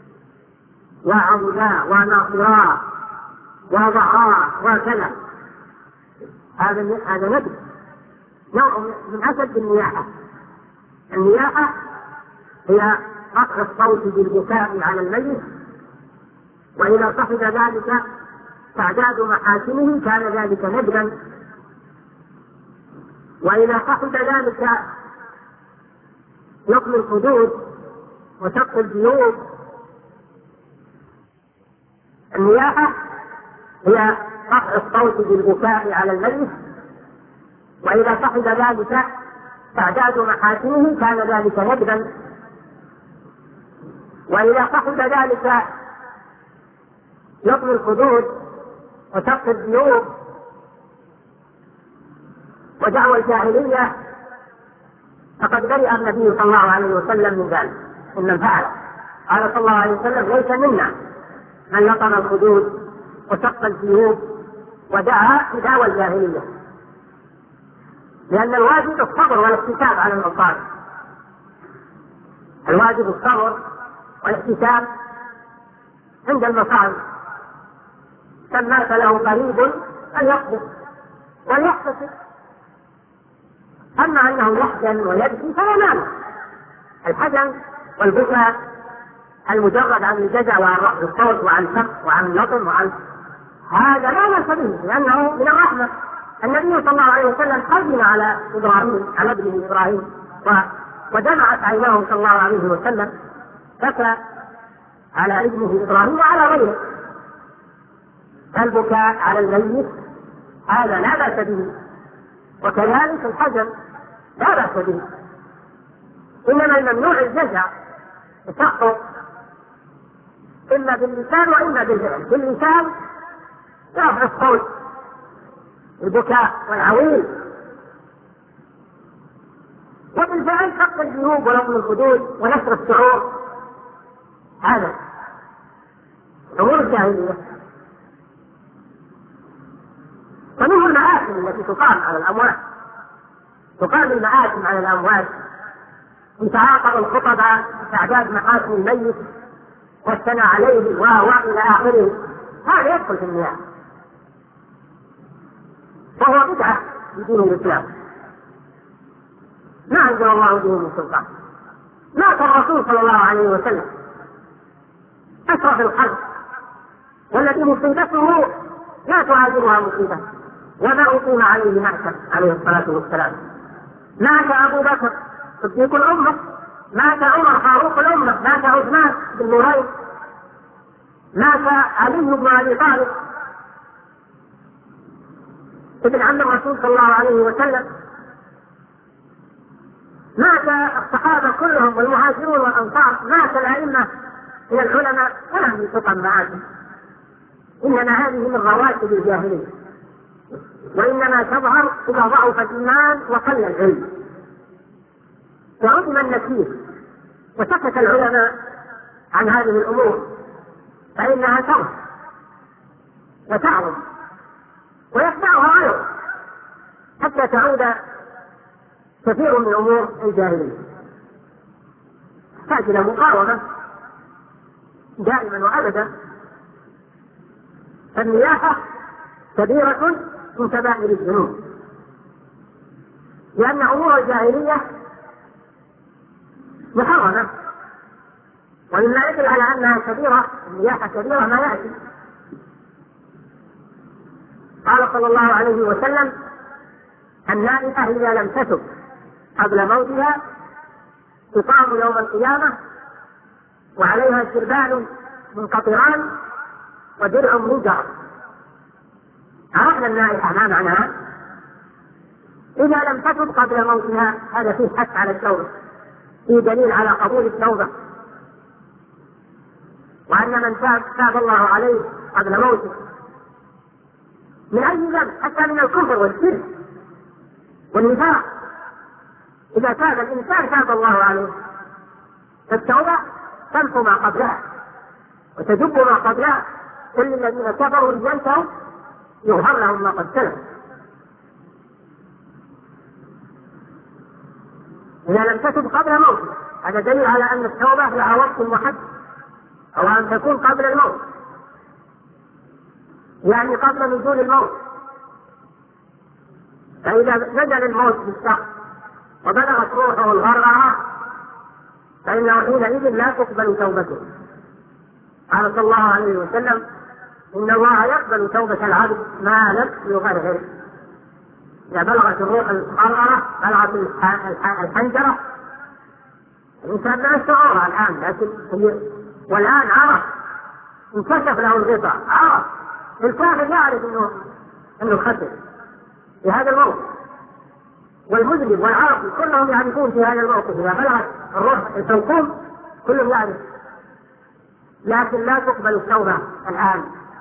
وعضلاء وناصراء وضعاء وكذا. هذا ندب، نوع من أسد النياحة. النياحة هي رفع الصوت بالبكاء على الميت، وإذا صحب ذلك تعداد محاسنه كان ذلك ندبا، وإذا صحب ذلك نقل الحدود وشق الجيوب. النياحة هي رفع الصوت بالبكاء على الميت، وإذا صحب ذلك تعداد محاسنه كان ذلك ندبا، وإذا صحب ذلك نقل الحدود وشق الجيوب. ودعوى الجاهلية فقد برئ النبي صلى الله عليه وسلم من ذلك، إن فعل. قال صلى الله عليه وسلم ليس منا من لطم الحدود وشق الجيوب ودعا بدعوى الجاهلية، لأن الواجب الصبر والاحتساب على المصائب. الواجب الصبر والاحتساب عند المصائب. كم مات له قريب أن يصبر وليحتسب، أما أنه يحزن ويبكي فلا مانع. الحزن والبكاء المجرد عن الجزع وعن رفع الصوت وعن شق وعن لطم وعن هذا لا بأس به، لأنه من الرحمة. النبي صلى الله عليه وسلم حزن على إبراهيم، على ابنه إبراهيم، ودمعت عيناه صلى الله عليه وسلم، بكى على ابنه إبراهيم وعلى غيره. البكاء على الميت هذا لا بأس به، وكذلك الحزن لا بأس به، إنما الممنوع الجزع السخط إما باللسان وإما بالفعل. باللسان رفع الصوت، البكاء والعويل، وبالفعل شق الجيوب ولطم الخدود ونشر الشعور. هذا أمور الجاهلية. ومنه المآثم التي تقام على الأموات، تقام المآثم على الأموات، يتعاقب الخطباء بتعداد محاسن الميت والثناء عليه وإلى آخره. هذا يدخل في النياحة، وهو بدعة في دين الإسلام ما أنزل الله به من سلطان. مات الرسول صلى الله عليه وسلم أشرف الخلق، والذي مصيبته لا تعادلها مصيبة، وما أقيم عليه مأسا عليه الصلاة والسلام. مات أبو بكر صديق الأمة، مات عمر فاروق الأمة، مات عثمان بن نورين، مات علي بن أبي طالب ابن عم الرسول صلى الله عليه وسلم، مات الصحابة كلهم والمهاجرون والأنصار، مات الأئمة من العلماء، ولم تقم مآتم. إنما هذه من رواتب الجاهلية، وإنما تظهر إذا ضعف الإيمان وقل العلم وعدم النكير، وسكت العلماء عن هذه الأمور، فإنها تظهر وتعظم ويتبعها غيره حتى تعود كثير من أمور الجاهلية. تحتاج إلى مقاومة دائما وأبدا. فالنياحة كبيرة من كبائر الذنوب، لأن أمور الجاهلية محرمة، ومما يدل على أنها كبيرة، النياحة كبيرة، ما يأتي. قال صلى الله عليه وسلم: النائحة إذا لم تتب قبل موتها تقام يوم القيامة وعليها سربال من قطران ودرع من جرب. عرفنا النائحة ما معناها؟ إذا لم تتب قبل موتها، هذا فيه حث على التوبة، فيه دليل على قبول التوبة، وأن من تاب الله عليه قبل موته من أي ذنب، حتى من الكفر والشرك والنفاق، إذا تاب الإنسان تاب الله عليه. فالتوبة تمحو ما قبلها وتجب ما قبلها. كل الذين كفروا رجالتهم يغفر لهم ما قد سلف. إذا لم تتب قبل موته، هذا دليل على أن التوبة لها وقت محدد، أو أن تكون قبل الموت، يعني قبل نزول الموت. فإذا نزل الموت بالشخص وبلغت روحه الغرغرة فإنه حينئذ لا تقبل توبته. قال صلى الله عليه وسلم: إن الله يقبل توبة العبد ما لم يغرغر. إذا بلغت الروح الغرغرة، بلغت الحنجرة، الإنسان لا يشعرها الآن، لكن والآن عرف، انكشف له الغطاء، عرف. الكافر يعرف انه خسر في هذا الموقف، والمذنب والعاصي كلهم يعرفون في هذا الموقف. اذا بلغت الروح الحلقوم كلهم يعرف، لكن لا تقبل التوبة الآن.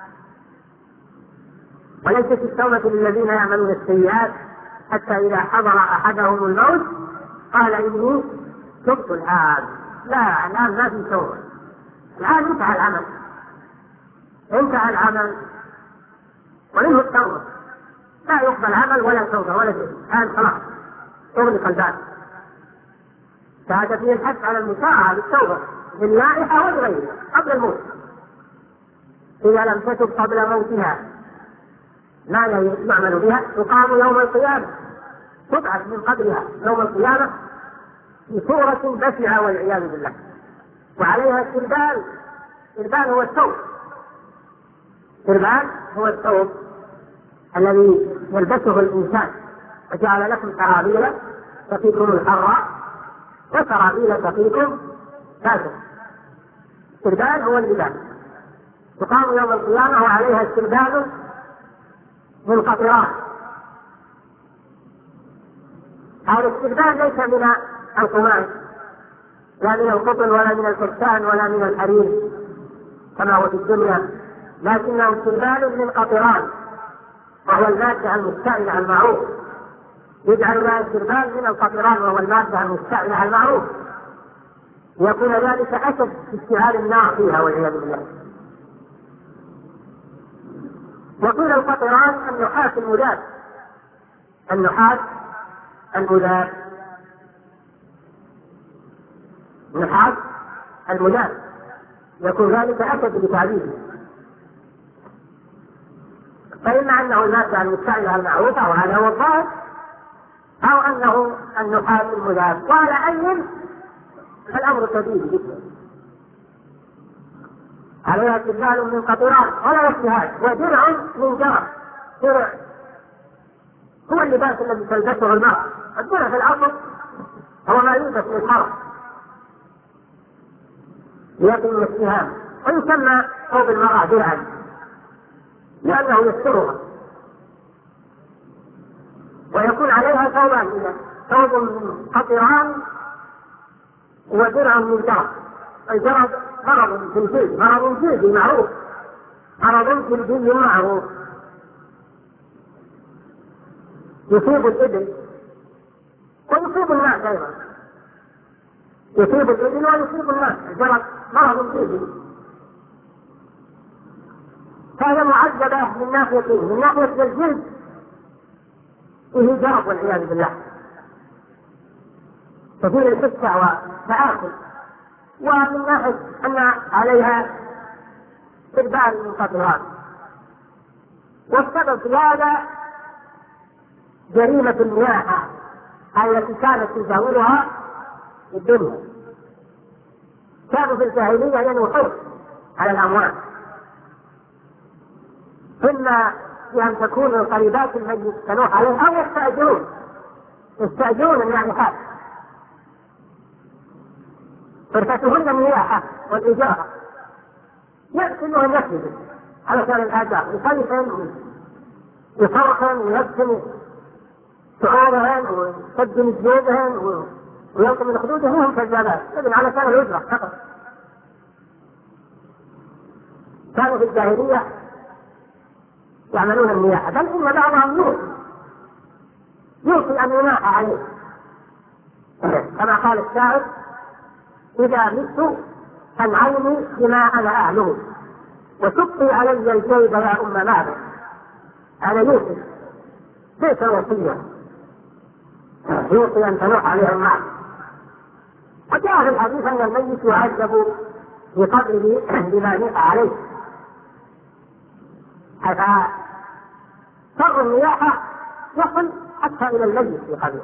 وليست التوبة للذين يعملون السيئات حتى إذا حضر أحدهم الموت قال إني تبت الآن. لا، الآن ما في توبة، الآن انتهى العمل، انتهى العمل ومنه التوبة. لا يقبل عمل ولا توبة ولا شيء، الآن خلاص أغلق الباب. فهذا فيه الحث على المسارعة بالتوبة للنائحة ولغيرها قبل الموت. إذا لم تتب قبل موتها ما يعمل بها؟ تقام يوم القيامة، تبعث من قبلها يوم القيامة بصورة بشعة والعياذ بالله، وعليها السربال. السربال هو الثوب، السربال هو الثوب الذي يلبسه الإنسان. وجعل لكم سرابيل تقيكم الحر وسرابيل تقيكم باسا. السربال هو اللباس. تقام يوم القيامة وعليها السربال من قطران هذا الاستبدال ليس من القماش، لا من القطن ولا من الكتان ولا من الحرير كما هو في الدنيا، لكنه استبدال من قطران وهو المادة المستعملة المعروف، يجعل لها استبدال من القطران وهو المادة المستعملة المعروف، يكون ذلك أسد في اشتعال النار فيها والعياذ بالله. يقول القطران النحاس المذاب، النحاس المذاب، النحاس المذاب يكون ذلك أسد بتعبيره، فإما أنه المادة المستعملة المعروفة وهذا هو الظاهر، أو أنه النحاس المذاب، وعلى أي فالأمر كبير جدا. عليها استبدال من قطران ولا اجتهاد، ودرع من جرى، درع هو اللباس الذي تلبسه المرأة، الدرع في الأصل هو ما يلبس للحرب ليقي من السهام، ويسمى ثوب المرأة درعا لأنه يسترها، ويكون عليها ثوبان، ثوب من قطران ودرع من جرى. الجرد مرض في الجلد، مرض جلدي معروف، مرض جلدي معروف يصيب الإبل ويصيب الناس أيضا، يصيب الإبل ويصيب الناس، الجرد مرض جلدي، فهي معذبة من ناحيتين، من ناحية الجلد فيه جرد والعياذ بالله، تثير الحسة وتآكل، ومن ناحية أن عليها استبدال من قطران. والسبب في هذا جريمة المياه التي كانت تزاولها في الدنيا، كانوا في الجاهلية ينوحون على الأموات، إما بأن تكون قريبات الميت تنوح عليه أو يستأجرون النائحات، فرفتهن المياحة والإجارة، يأكلون يكذب على كان الآجار، يصيحن ويصرخن ويبتم شعورهن ويقدم جيوبهن ويلقم من خدودهن، هم كذابات ابن على كان الأجرة فقط. كانوا في الجاهلية يعملون المياحة، بل إن بعضهم يوصي أن يناح عليه، كما قال الشاعر: إذا مت فانعوني بما أنا أهله وشقي علي الجيد يا أم معبد. أنا يوسف ليس وصية، يوصي أن تنوح عليه المعبد. وجاء في الحديث أن الميت يعذب بقدره بما نيح عليه، فشر النياحة يصل حتى إلى الميت في قبره.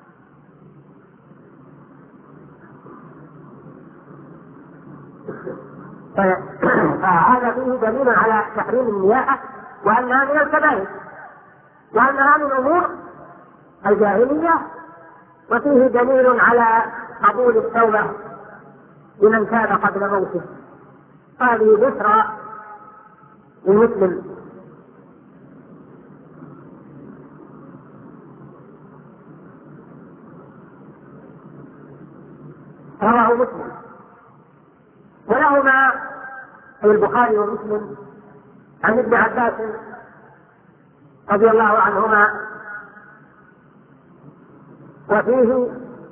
فهذا فيه دليل على تحريم النياحة وأنها من الكبائر وأنها من أمور الجاهلية، وفيه دليل على قبول التوبة لمن تاب قبل موته. هذه بشرى للمسلم. رواه مسلم ولهما في البخاري ومسلم عن ابن عباس رضي الله عنهما، وفيه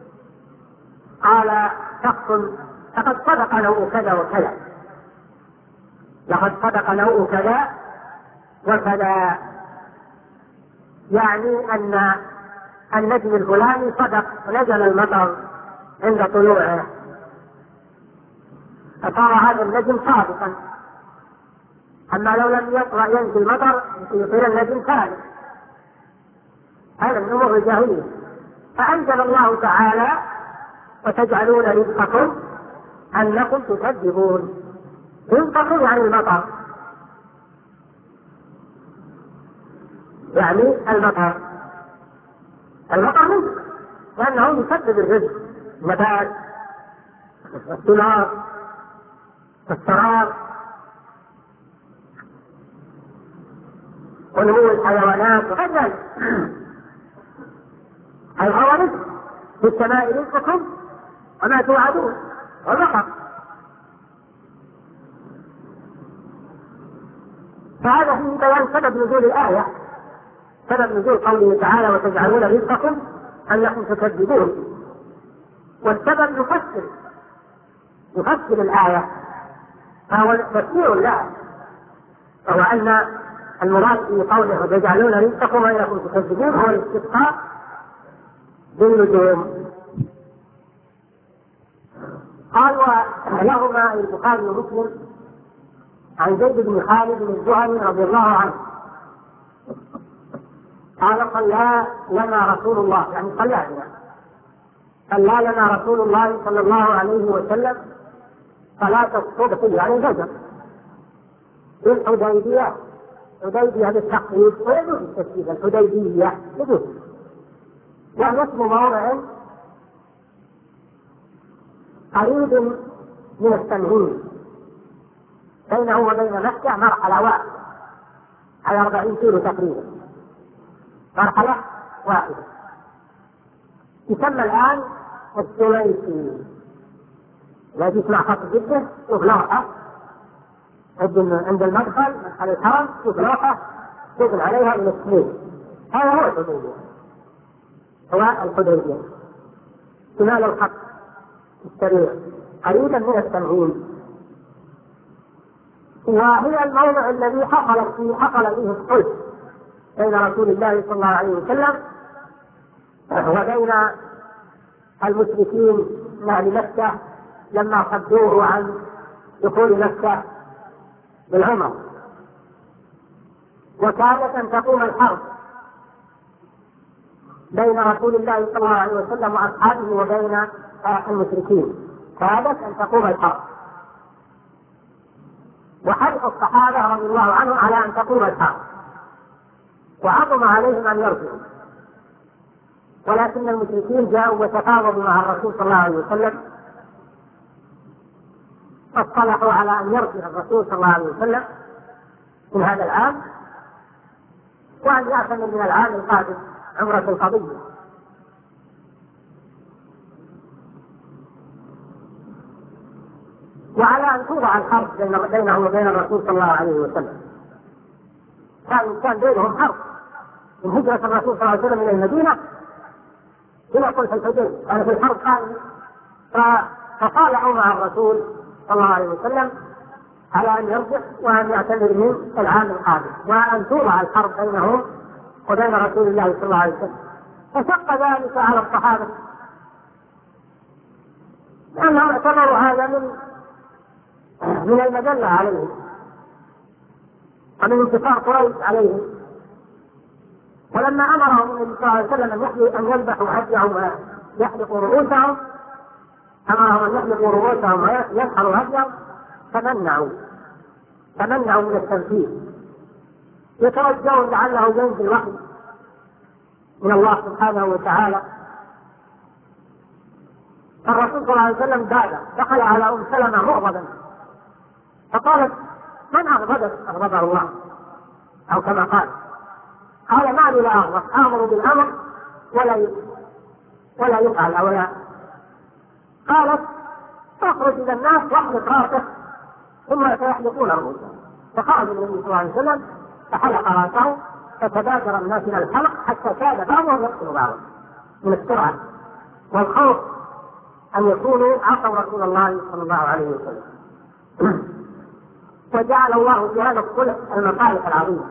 قال شخص: لقد صدق نوء كذا وكذا، لقد صدق نوء كذا وكذا، يعني أن النجم الفلاني صدق، نزل المطر عند طلوعه، فصار هذا النجم صادقا. أما لو لم يطلع ينزل مطر يصير النجم كاذب. هذا من أمور الجاهلية. فأنزل الله تعالى: وتجعلون رزقكم أنكم تكذبون. رزقكم يعني المطر، يعني المطر رزق، لأنه يسبب الرزق، النبات والثمار والثمار ونمو الحيوانات وغير ذلك. أي هو رزق في السماء رزقكم وما توعدون وذكر. فهذا فيه بيان سبب نزول الآية، سبب نزول قوله تعالى وتجعلون رزقكم أنكم تكذبون. والسبب يفسر الآية، فهو تفسير لها، وهو أن المراد في قوله وتجعلون رزقكم أنكم تكذبون هو الاستسقاء بالنجوم. قال ولهما البخاري ومسلم عن زيد بن خالد الجهني رضي الله عنه قال صلى لنا رسول الله، يعني صلى لنا رسول الله صلى الله عليه وسلم صلاة الصبح يعني الفجر بالحديبية. حديبية بالتقريب ويجوز التسجيل، الحديبية يجوز، وهو اسم موضع قريب من التنعيم، بينه وبين مكة مرحلة واحدة على 40 كيلو تقريبا، مرحلة واحدة. يسمى الآن السليسي، الذي يسمع خط جده شوف لوحة عند المدخل مدخل الحرم، شوف لوحة تدل عليها إلى السليم، هذا هو الحديبية، هو الحديبية شمال الخط السريع قريبا من التنعيم. وهي الموضع الذي حصل فيه الصلح بين رسول الله صلى الله عليه وسلم وبين المشركين من أهل مكة لما صدوه عن دخول مكة بالعمر، وكانت أن تقوم الحرب بين رسول الله صلى الله عليه وسلم وأصحابه وبين المشركين، كانت أن تقوم الحرب، وحرص الصحابة رضي الله عنهم على أن تقوم الحرب، وعظم عليهم أن يرجعوا، ولكن المشركين جاءوا وتفاوضوا مع الرسول صلى الله عليه وسلم، فاصطلحوا على أن يرجع الرسول صلى الله عليه وسلم من هذا العام، وأن يعتمر من العام القادم عمرة القضية. وعلى أن توضع الحرب بينه وبين الرسول صلى الله عليه وسلم، كان بينهم حرب من هجرة الرسول صلى الله عليه وسلم إلى المدينة إلى صلح الحديبية، كان في الحرب قائمة، فصالحوا مع الرسول صلى الله عليه وسلم على أن يرجع وأن يعتذر من العام القادم، وأن توضع الحرب بينهم وبين رسول الله صلى الله عليه وسلم. فشق ذلك على الصحابة لأنهم اعتبروا هذا من المدلة عليهم ومن انتصار قريش عليهم. ولما أمرهم النبي صلى الله عليه وسلم أن يذبحوا هديهم ويحلقوا رؤوسهم، أمرهم أن يحلقوا رؤوسهم ويسحروا هديهم، تمنعوا من التنفيذ، يتوجهون لعله ينزل وحي من الله سبحانه وتعالى. الرسول صلى الله عليه وسلم دخل على أم سلمة مغضبا، فقالت من أغضبك؟ أغضبه الله، أو كما قال ما لي لا أغضب، آمر بالأمر ولا يفعل أو لا. قالت تخرج إلى الناس واحلق راسه ثم سيحلقون رؤوسهم. فخرج النبي صلى الله عليه وسلم فحلق راسه، فتبادر الناس إلى الحلق حتى كاد بعضهم يقتل بعضا من السرعة والخوف أن يكونوا عصوا رسول الله صلى الله عليه وسلم. وجعل الله في هذا الصلح المصالح العظيمة،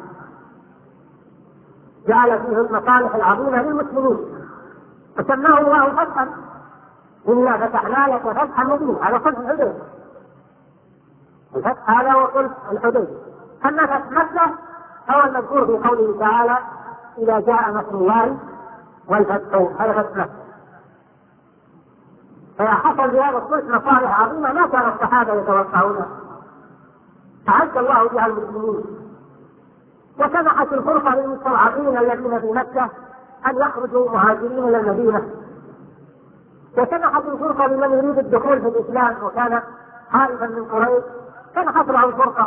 جعل فيه المصالح العظيمة للمسلمين، وسماه الله فتحا، إنا فتحنا لك فتحا مبينا. هذا صلح الحديبية، الفتح هذا هو صلح الحديبية. أما فتح مكة هو المذكور في قوله تعالى إذا جاء نصر الله والفتح، هذا فتح مكة. فحصل بهذا الصلح مصالح عظيمة ما كان الصحابة يتوقعونها، أعز الله بها المسلمين، وسمحت الفرصة للمستضعفين الذين في مكة أن يخرجوا مهاجرين إلى المدينة، وسمحت الفرصة لمن يريد الدخول في الإسلام وكان خائفا من قريش، سمحت له الفرصة،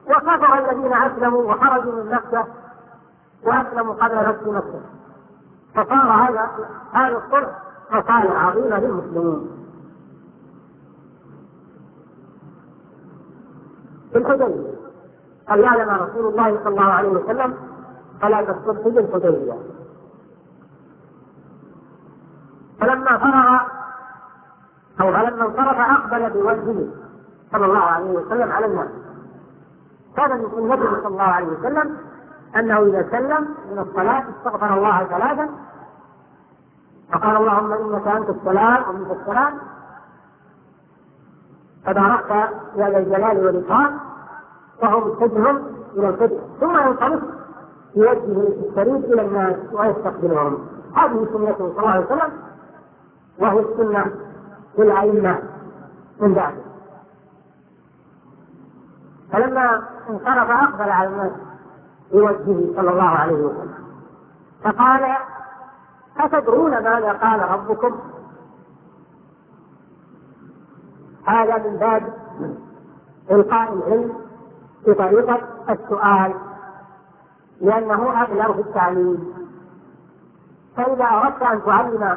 وكفر الذين أسلموا وخرجوا من مكة وأسلموا قبل فتح مكة. فصار هذا الصلح مصالح عظيمة للمسلمين. في الحديبية قال يعلم رسول الله صلى الله عليه وسلم صلاة الصبح بالحديبية. فلما فرغ أو فلما انصرف أقبل بوجهه صلى الله عليه وسلم على الناس. كان من سنته صلى الله عليه وسلم أنه إذا سلم من الصلاة استغفر الله ثلاثا فقال اللهم إنك أنت السلام ومنك السلام تباركت يا ذا الجلال والإكرام، وهو متجه إلى القبلة، ثم ينصرف بوجهه الشريف إلى الناس ويستقبلهم. هذه سنته صلى الله عليه وسلم، وهي السنة للأئمة من بعده. فلما انصرف أقبل على الناس بوجهه صلى الله عليه وسلم فقال أتدرون ماذا قال ربكم؟ هذا من باب إلقاء العلم بطريقة السؤال، لأنه أبلغ في التعليم. فإذا أردت أن تعلم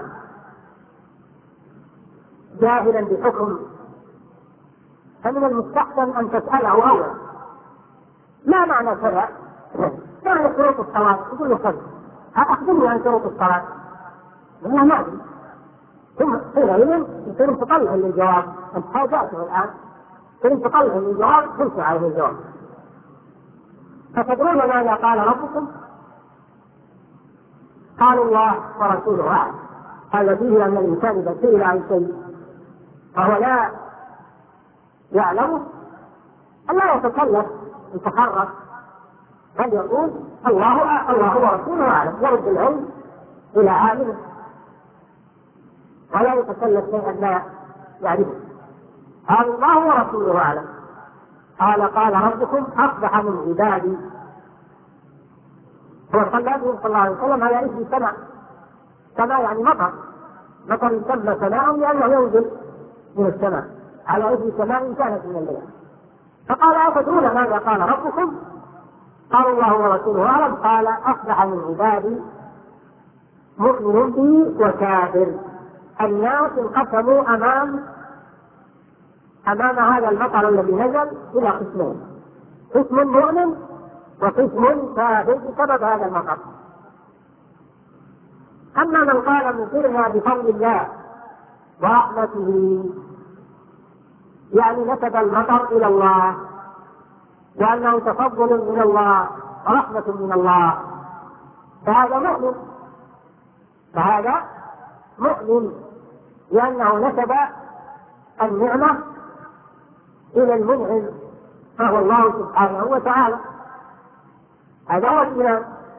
جاهلا بحكم فمن المستحسن أن تسأله أولا ما معنى كذا؟ ما هي شروط الصلاة؟ تقول له كذا، أخبرني عن شروط الصلاة. أنا ما أدري. ثم حينئذ يصير تطلع للجواب، أنت حاجاته الآن يصير تطلع للجواب تمشي عليه الجواب. فتدرون ماذا قال ربكم؟ قالوا الله ورسوله أعلم. هذا فيه أن الإنسان إذا سئل عن شيء فهو لا يعلمه أن لا يتكلف يتحرك، بل يقول الله ورسوله أعلم، يرد العلم إلى عالمه ولا يتكلف شيئا لا يعرفه. قال الله ورسوله أعلم. قال ربكم أصبح من عبادي. هو صلى الله عليه وسلم على اسم سماء. سماء يعني مطر يسمى سماء لأنه ينزل من السماء على اسم سماء كانت من الليل. فقال أتدرون ماذا قال ربكم؟ قال الله ورسوله أعلم. قال أصبح من عبادي مؤمن بي وكافر. الناس انقسموا أمام هذا المطر الذي نزل إلى قسمين، قسم مؤمن وقسم كافر بسبب هذا المطر. أما من قال مطرنا بفضل الله ورحمته، يعني نسب المطر إلى الله وأنه تفضل من الله ورحمة من الله، فهذا مؤمن لأنه نسب النعمة إلى المنعم فهو الله سبحانه وتعالى. هذا هو الإيمان.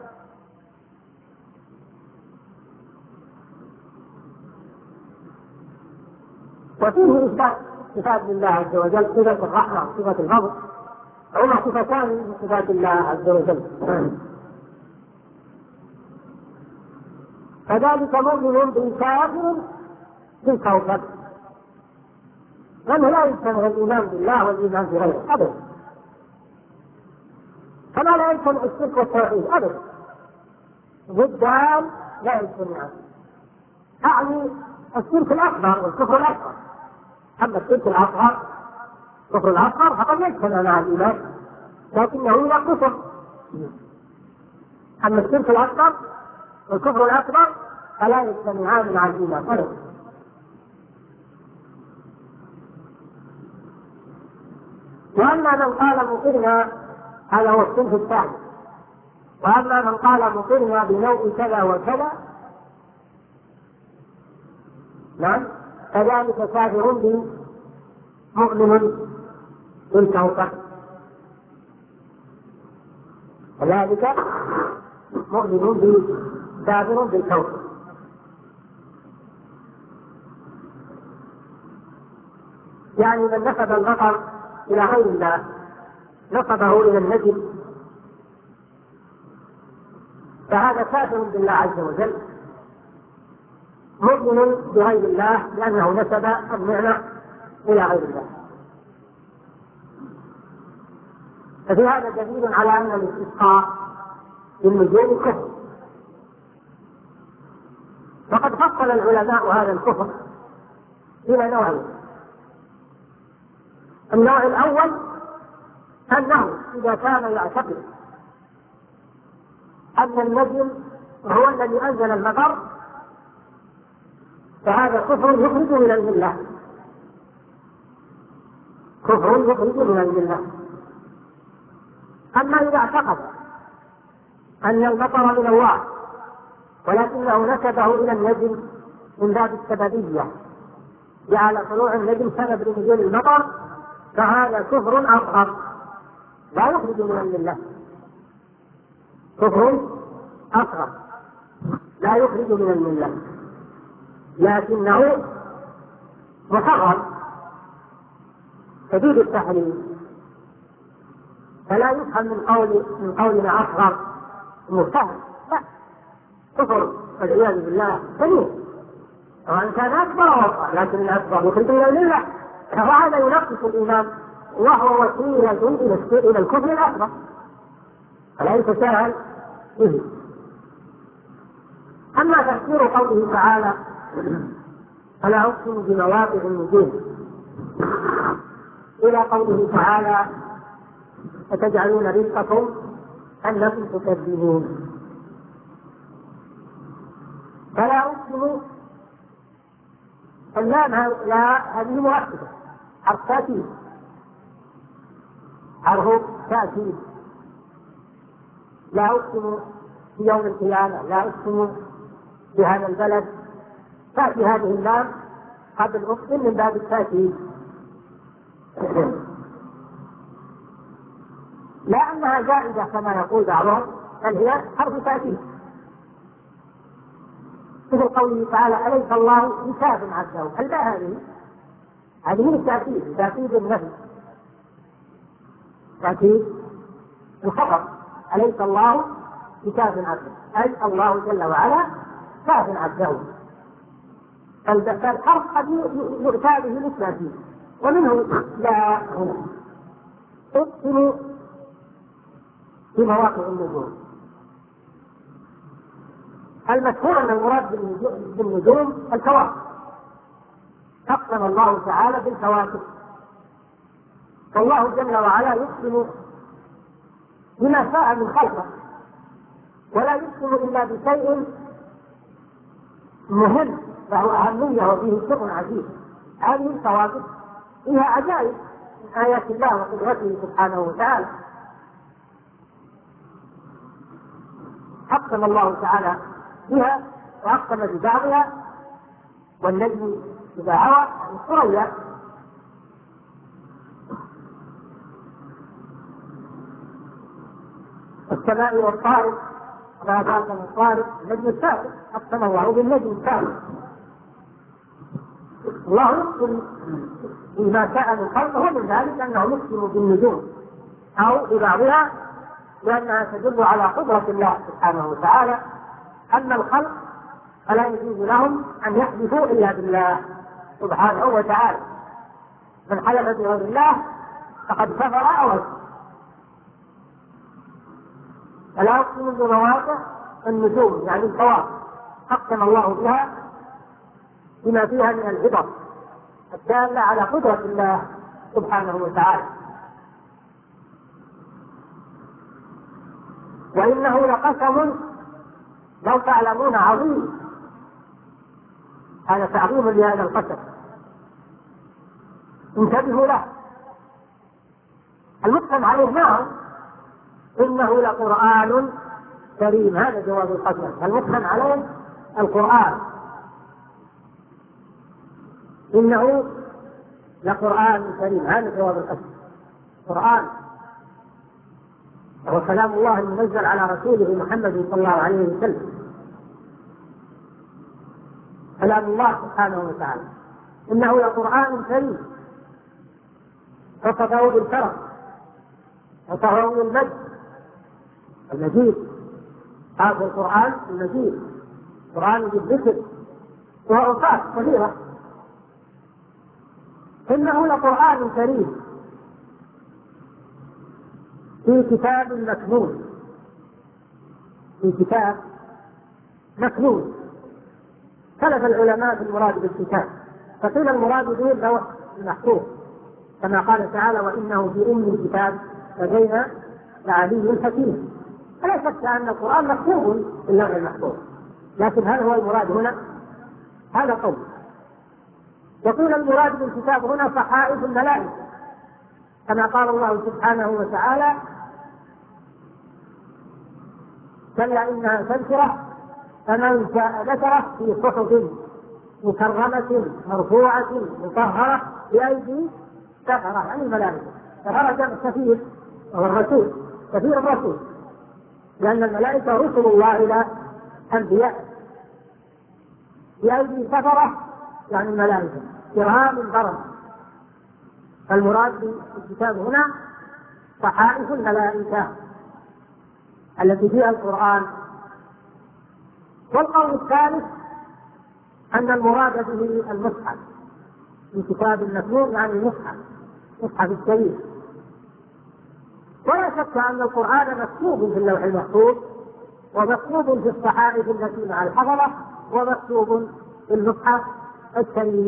وفيه إثبات صفات لله عز وجل، صفة الرحمة وصفة الفضل، هما صفتان من صفات الله عز وجل. فذلك مؤمن بكافر بالكوكب، لأنه لا يمكن الإيمان بالله والإيمان بغيره أبدا، كما لا يمكن الشرك والتوحيد أبدا، ضدان لا يمكنان. أعني الشرك الأكبر والكفر الأكبر. أما الشرك الأصغر الكفر الأصغر فقد يجتمع مع الإيمان لكنه إلى كفر. أما الشرك الأكبر والكفر الأكبر فلا يجتمعان مع الإيمان أبدا. وأما من قال مطرنا هذا هو الصنف الثاني. وأما من قال مطرنا بنوع كذا وكذا نعم كذلك كافر به مؤمن بالكوكب، كذلك مؤمن به كافر بالكوكب. يعني من نسب المطر إلى غير الله نسبه إلى النجم فهذا كافر بالله عز وجل، مؤمن بغير الله لأنه نسب النعمة إلى غير الله. ففي هذا دليل على أن الاستسقاء بالنجوم كفر، فصل العلماء هذا الكفر إلى نوعين. النوع الأول أنه إذا كان يعتقد أن النجم هو الذي أنزل المطر فهذا كفر يخرج من الملة، كفر يخرج من الملة. أما إذا اعتقد أن المطر من الله ولكنه نسبه إلى النجم من باب السببية، جعل طلوع النجم سبب لنزول المطر، فهذا كفر أصغر لا يخرج من الملة، كفر أصغر لا يخرج من الملة، لكنه محرم شديد التحريم، فلا يفهم من قولنا أصغر مستهل، لا، كفر والعياذ بالله كبير، وإن كان أكبر وأصغر، لكن الأكبر يخرج من الملة، فهذا ينقص الإيمان وهو وسيلة إلى الكفر الأكبر، فلا يتساهل به. أما تفسير قوله تعالى فلا أقسم بمواقع النجوم إلى قوله تعالى فتجعلون رزقكم أنكم تكذبون، فلا أقسم اللام هذه مؤكدة، حرف تأكيد، حرف تأكيد، لا أقسم بيوم القيامة، لا أقسم بهذا البلد، تأتي هذه اللام قبل أقسم من باب التأكيد، لا أنها زائدة كما يقول بعضهم، بل هي حرف تأكيد، مثل قوله تعالى أليس الله بكاف عبده، هل هذه من التأكيد، تأكيد النفي، تأكيد الخبر، أليس الله بكاف عبده، أي الله جل وعلا كاف عبده، فالحرف قد يؤتى به الإثبات، ومنه لا أقسم بمواقع النجوم. المشهور أن المراد بالنجوم الكواكب، أقسم الله تعالى بالكواكب، فالله جل وعلا يقسم بما شاء من خلقه، ولا يقسم إلا بشيء مهم له أهمية وفيه سر عجيب. هذه الكواكب فيها عجائب من آيات الله وقدرته سبحانه وتعالى، أقسم الله تعالى بها وأقسم ببعضها، والنجم إذا هوى الثريا، السماء والطارق، ما ذاك من طارق، النجم الثالث، أقسم الله بالنجم الثالث. الله يقسم بما شاء من خلقه، ومن ذلك أنه يقسم بالنجوم أو ببعضها، لأنها تدل على قدرة الله سبحانه وتعالى. أما الخلق فلا يجوز لهم أن يحدثوا إلا بالله سبحانه وتعالى، من حلف بغير الله فقد كفر أو أشرك. فلا يقسم بمواقع النجوم يعني الكواكب، أقسم الله بها بما فيها من العبر الدالة على قدرة الله سبحانه وتعالى. وإنه لقسم لو تعلمون عظيم، هذا تعظيم لهذا القسم، انتبهوا له. المقسم عليه نعم إنه لقرآن كريم، هذا جواب القسم، المقسم عليه القرآن، إنه لقرآن كريم، هذا جواب القسم، قرآن وهو كلام الله المنزل على رسوله محمد صلى الله عليه وسلم، كلام الله سبحانه وتعالى، إنه لقرآن كريم، وصفه بالكرم وصفه بالمجد المجيد، هذا القرآن المجيد، قرآن بالذكر وأوصاف كثيرة. إنه لقرآن كريم في كتاب مكنون، في كتاب مكنون، اختلف العلماء في المراد بالكتاب، فقيل المراد به اللوح المحفوظ كما قال تعالى وإنه في أم الكتاب لدينا لعلي حكيم. فلا شك أن القرآن مكتوب في اللوح المحفوظ، لكن هل هو المراد هنا؟ هذا قول. وقيل المراد بالكتاب هنا صحائف الملائكة كما قال الله سبحانه وتعالى كلا إنها تذكرة فمن شاء ذكره في صحف مكرمة مرفوعة مطهرة بأيدي سفرة، يعني الملائكة. سفرة جمع سفير وهو الرسول، سفير الرسول، لأن الملائكة رسل الله إلى أنبياء. بأيدي سفرة يعني الملائكة كرام بررة. فالمراد بالكتاب هنا صحائف الملائكة التي فيها القرآن. والقول الثالث أن المراد به المصحف، الكتاب المكنون يعني المصحف، مصحف الشريف. ولا شك أن القرآن مكتوب في اللوح المحفوظ ومكتوب في الصحائف التي مع الحضرة ومكتوب في المصحف الشريف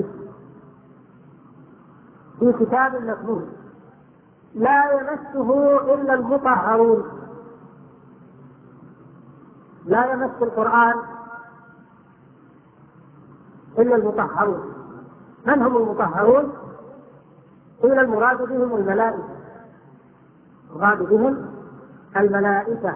في كتاب مكنون لا يمسه إلا المطهرون. لا يمس القرآن إلا المطهرون. من هم المطهرون؟ قيل المراد بهم الملائكة، المراد بهم الملائكة.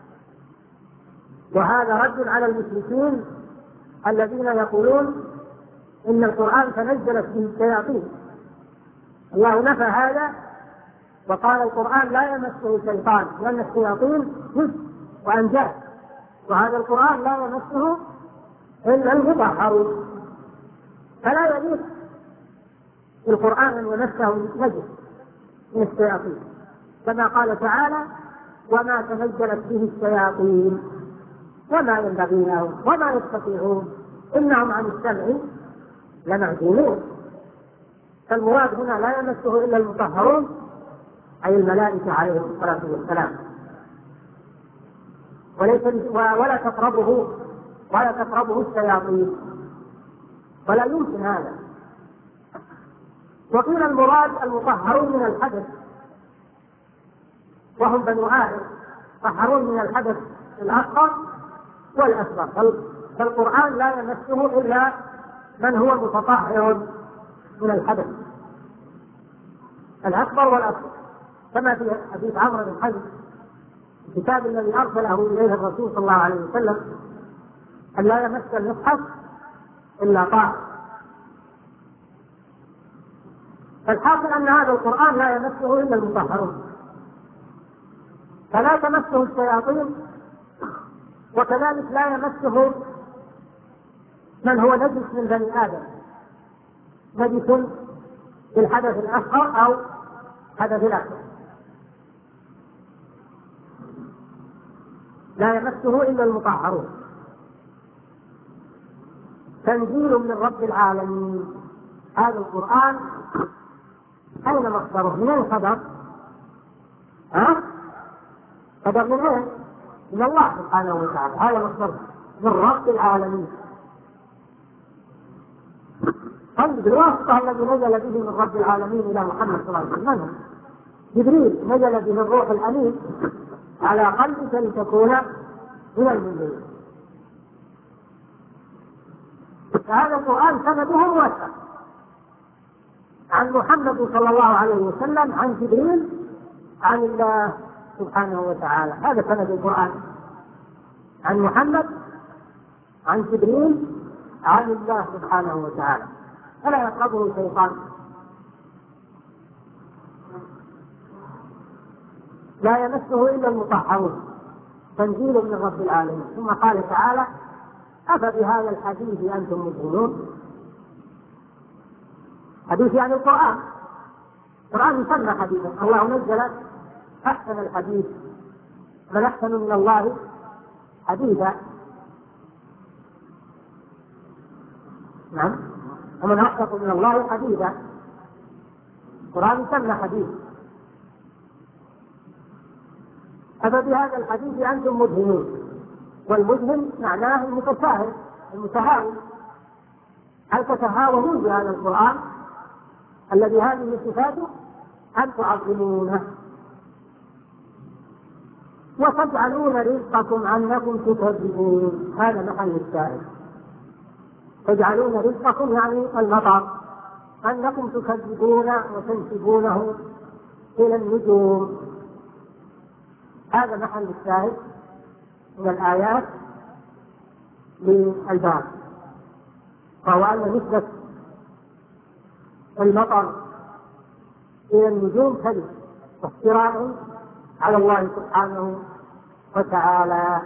وهذا رد على المشركين الذين يقولون إن القرآن تنزلت به الشياطين. الله نفى هذا وقال القرآن لا يمسه الشيطان لأن الشياطين جزء وأنجاز، وهذا القرآن لا يمسه إلا المطهرون. فلا يليق القرآن أن يمسه نجس من الشياطين كما قال تعالى وما تنزلت به الشياطين وما ينبغي لهم وما يستطيعون إنهم عن السمع لمعزولون. فالمراد هنا لا يمسه إلا المطهرون أي الملائكة عليهم الصلاة والسلام. ولا تقربه الشياطين، ولا يمكن هذا. وقيل المراد المطهرون من الحدث وهم بنو آدم، طهرون من الحدث الأصغر والأكبر. فالقرآن لا يمسه إلا من هو متطهر من الحدث الأكبر والأصغر، كما في حديث عمرو بن حزم الكتاب الذي أرسله إليه الرسول صلى الله عليه وسلم أن لا يمس المصحف إلا طاهر. فالحاصل أن هذا القرآن لا يمسه إلا المطهرون، فلا تمسه الشياطين، وكذلك لا يمسه من هو نجس من بني آدم، نجس في الحدث الأصغر أو حدث الأكبر، لا يمسه إلا المطهرون. تنزيل من رب العالمين. هذا القرآن أين مصدره؟ من أين صدر؟ صدر من أين؟ من الله سبحانه وتعالى. هذا مصدره من رب العالمين. طيب الواسطة الذي نزل به من رب العالمين إلى محمد صلى الله عليه وسلم جبريل نزل به الروح الأمين على قلبك لتكون من المنذرين. فهذا القرآن سنده موثق عن محمد صلى الله عليه وسلم عن جبريل عن الله سبحانه وتعالى. هذا سند القرآن عن محمد عن جبريل عن الله سبحانه وتعالى، فلا يقربه الشيطان. لا يمسه إلا المطهرون. تنزيل من رب العالمين. ثم قال تعالى أفبهذا الحديث أنتم مدهنون. حديث يعني القرآن. القرآن يسمى حديثا. الله نزل أحسن الحديث، من أحسن من الله حديثا. نعم، ومن أحسن من الله حديثا. القرآن يسمى حديث. أفبهذا الحديث أنتم مدهنون. والمدهن معناه المتساهل المتهاون. هل تتهاونون بهذا القرآن الذي هذه صفاته أن تعظمونه وتجعلون رزقكم أنكم تكذبون؟ هذا محل الشاهد. تجعلون رزقكم يعني المطر أنكم تكذبون وتنسبونه إلى النجوم. هذا محل الشاهد من الآيات للباب، وهو أن نسبة المطر إلى النجوم كذب وافتراء على الله سبحانه وتعالى.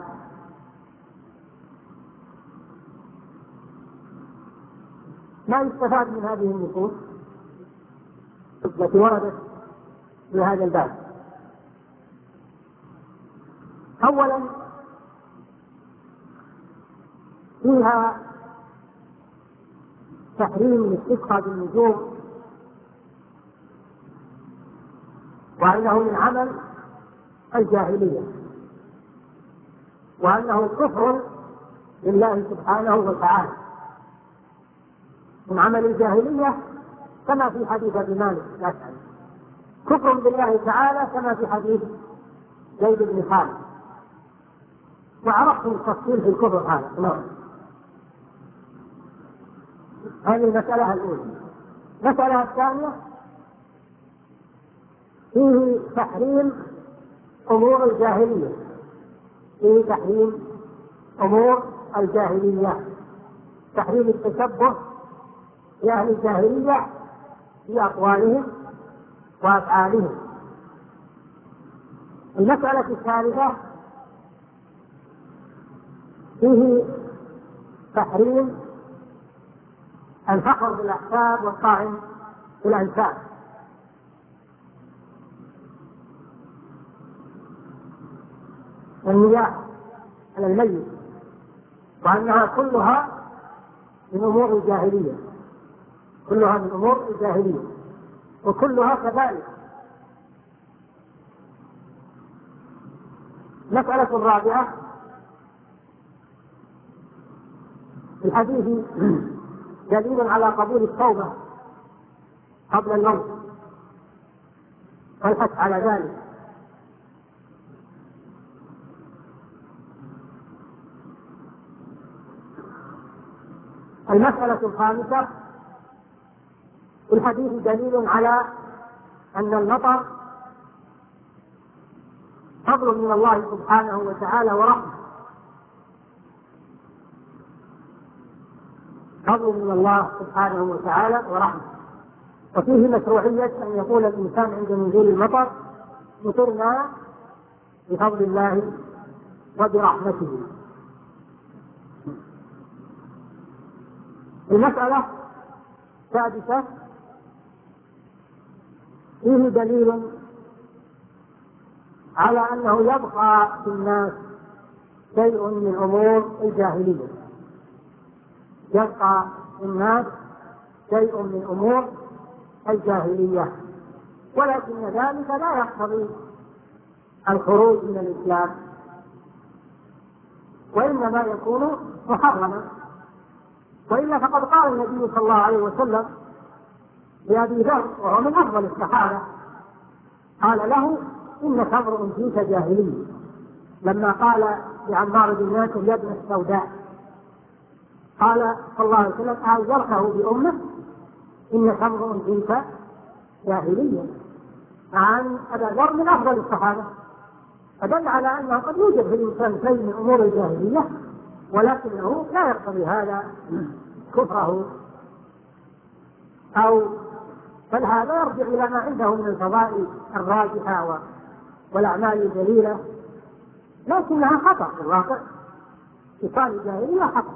ما يستفاد من هذه النصوص التي وردت في هذا الباب؟ أولا فيها تحريم الاستسقاء بالنجوم، وأنه من عمل الجاهلية، وأنه كفر لله سبحانه وتعالى، من عمل الجاهلية كما في حديث ابي مالك الاشعري، كفر بالله تعالى كما في حديث زيد بن خالد. وعرفتم التفصيل في الكفر هذا. نعم. هذه المسألة الأولى. المسألة الثانية فيه تحريم أمور الجاهلية، فيه تحريم أمور الجاهلية، تحريم التشبه بأهل الجاهلية في أقوالهم وأفعالهم. المسألة الثالثة فيه تحريم الفخر بالأحساب والطعن بالأنساب. والنياح على الميت، وأنها كلها من أمور الجاهلية، كلها من أمور الجاهلية وكلها كذلك. مسألة الرابعة في الحديث دليل على قبول التوبة قبل الموت والحث على ذلك. المسألة الخامسة في الحديث دليل على أن المطر فضل من الله سبحانه وتعالى ورحمة، فضل من الله سبحانه وتعالى ورحمة. وفيه مشروعية أن يقول الإنسان عند نزول المطر مطرنا بفضل الله وبرحمته. المسألة السادسة فيه دليل على أنه يبقى في الناس شيء من أمور الجاهلية، يبقى في الناس شيء من أمور الجاهلية، ولكن ذلك لا يقتضي الخروج من الإسلام، وإنما يكون محرما. وإلا فقد قال النبي صلى الله عليه وسلم لأبي ذر وهو من أفضل الصحابة، قال له إنك امرؤ فيك جاهلي، لما قال لعمار بن ياسر يا ابن السوداء، قال صلى الله عليه وسلم أعذرته بأمه إنك امرؤ فيك جاهلية، مع أن أبا ذر من أفضل الصحابة، فدل على أنه قد يوجد في الإنسان شيء من أمور الجاهلية، ولكنه لا يقتضي هذا كفره، أو بل هذا يرجع إلى ما عنده من الفضائل الراجحة والأعمال الجليلة، لكنها خطأ في الواقع، إيصال الجاهلية خطأ.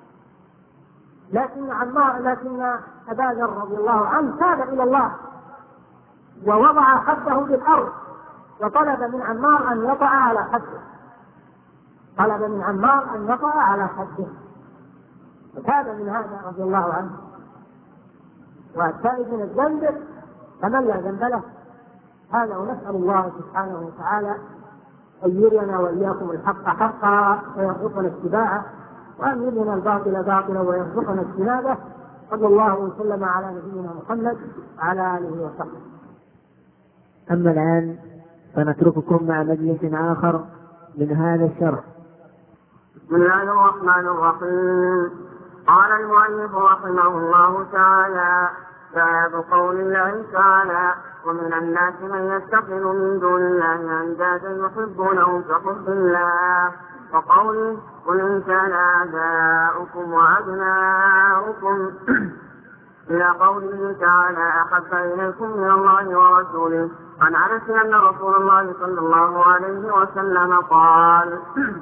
لكن أبا ذر رضي الله عنه تاب إلى الله ووضع خده بالأرض وطلب من عمار أن يطأ على خده، طلب من عمار أن يطأ على خده، وتاب من هذا رضي الله عنه. والتائب من الذنب فمن لا ذنب له. هذا ونسأل الله سبحانه وتعالى أن يرينا وإياكم الحق حقا ويرزقنا اتباعه، وأن يرينا الباطل باطلا ويرزقنا اجتنابه، صلى الله وسلم على نبينا محمد وعلى آله وصحبه. أما الآن فنترككم مع مجلس آخر من هذا الشرح. بسم الله الرحمن الرحيم. قال المؤلف رحمه الله تعالى: باب قول الله تعالى: ومن الناس من يتخذ من دون الله أندادا يحبونهم كحب الله، وقوله: قل إن كان آباؤكم وأبناؤكم إلى قوله تعالى: أحب إليكم من الله ورسوله. عن أنس أن رسول الله صلى الله عليه وسلم قال: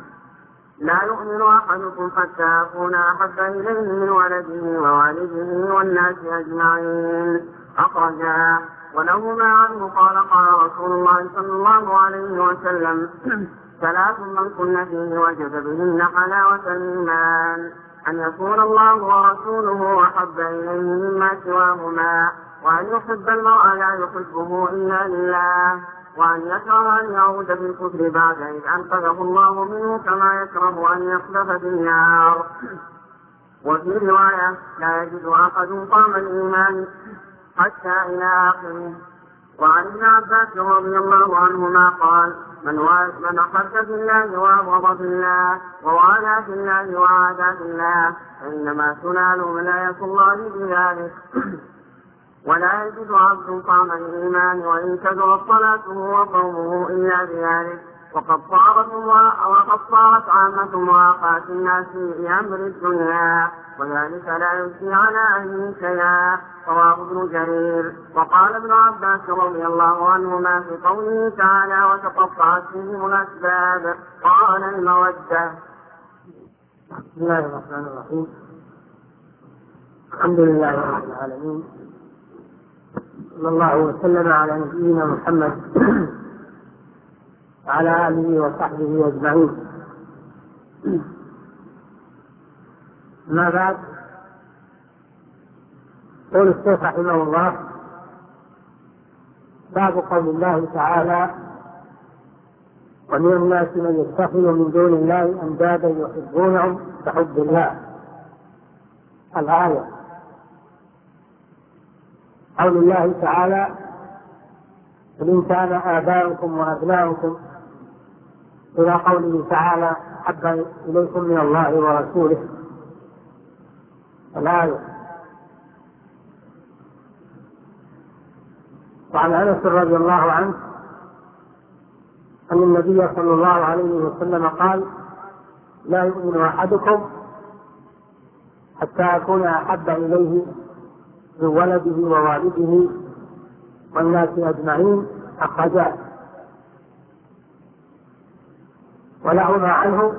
لا يؤمن أحدكم حتى أكون أحب إليه من ولده ووالده والناس أجمعين. أخرجاه. ولهما عنه قال: قال رسول الله صلى الله عليه وسلم: ثلاث من كن فيه وجد بهن حلاوة الإيمان: أن يكون الله ورسوله أحب إليه مما سواهما، وأن يحب المرء لا يحبه إلا لله، وأن يكره أن يعود بالكفر بعد إذ أنقذه الله منه كما يكره أن يقذف في النار. وفي رواية: لا يجد أحد طعم الإيمان حتى إلى آخره. وعن ابن عباس رضي الله عنهما قال: من أحب في الله وأبغض في الله ووالى في الله وعادى في الله فإنما تنال ولاية الله بذلك. ولا يجد عبد طعم الإيمان وإن كثرت صلاته وصومه إلا بذلك. وقد صارت عامة مواقعة الناس في أمر الدنيا، وذلك لا يجزي على أهله شيئا. رواه ابن جرير. وقال ابن عباس رضي الله عنهما في قوله تعالى: وتقطعت فيهم الأسباب. قال: المودة. بسم الله الرحمن الرحيم. الحمد لله رب العالمين، صلى الله وسلم على نبينا محمد وعلى آله وصحبه أجمعين. ما بعد، قول الشيخ رحمه الله: باب قول الله تعالى: ومن الناس من يتخذ من دون الله أندادا يحبونهم كحب الله. الآية. قول الله تعالى: قل إن كان آباؤكم وأبناؤكم إلى قوله تعالى: أحب إليكم من الله ورسوله. الآية. وعن أنس رضي الله عنه أن النبي صلى الله عليه وسلم قال: لا يؤمن أحدكم حتى أكون أحب إليه من ولده ووالده والناس أجمعين. أخرجاه. ولهما عنه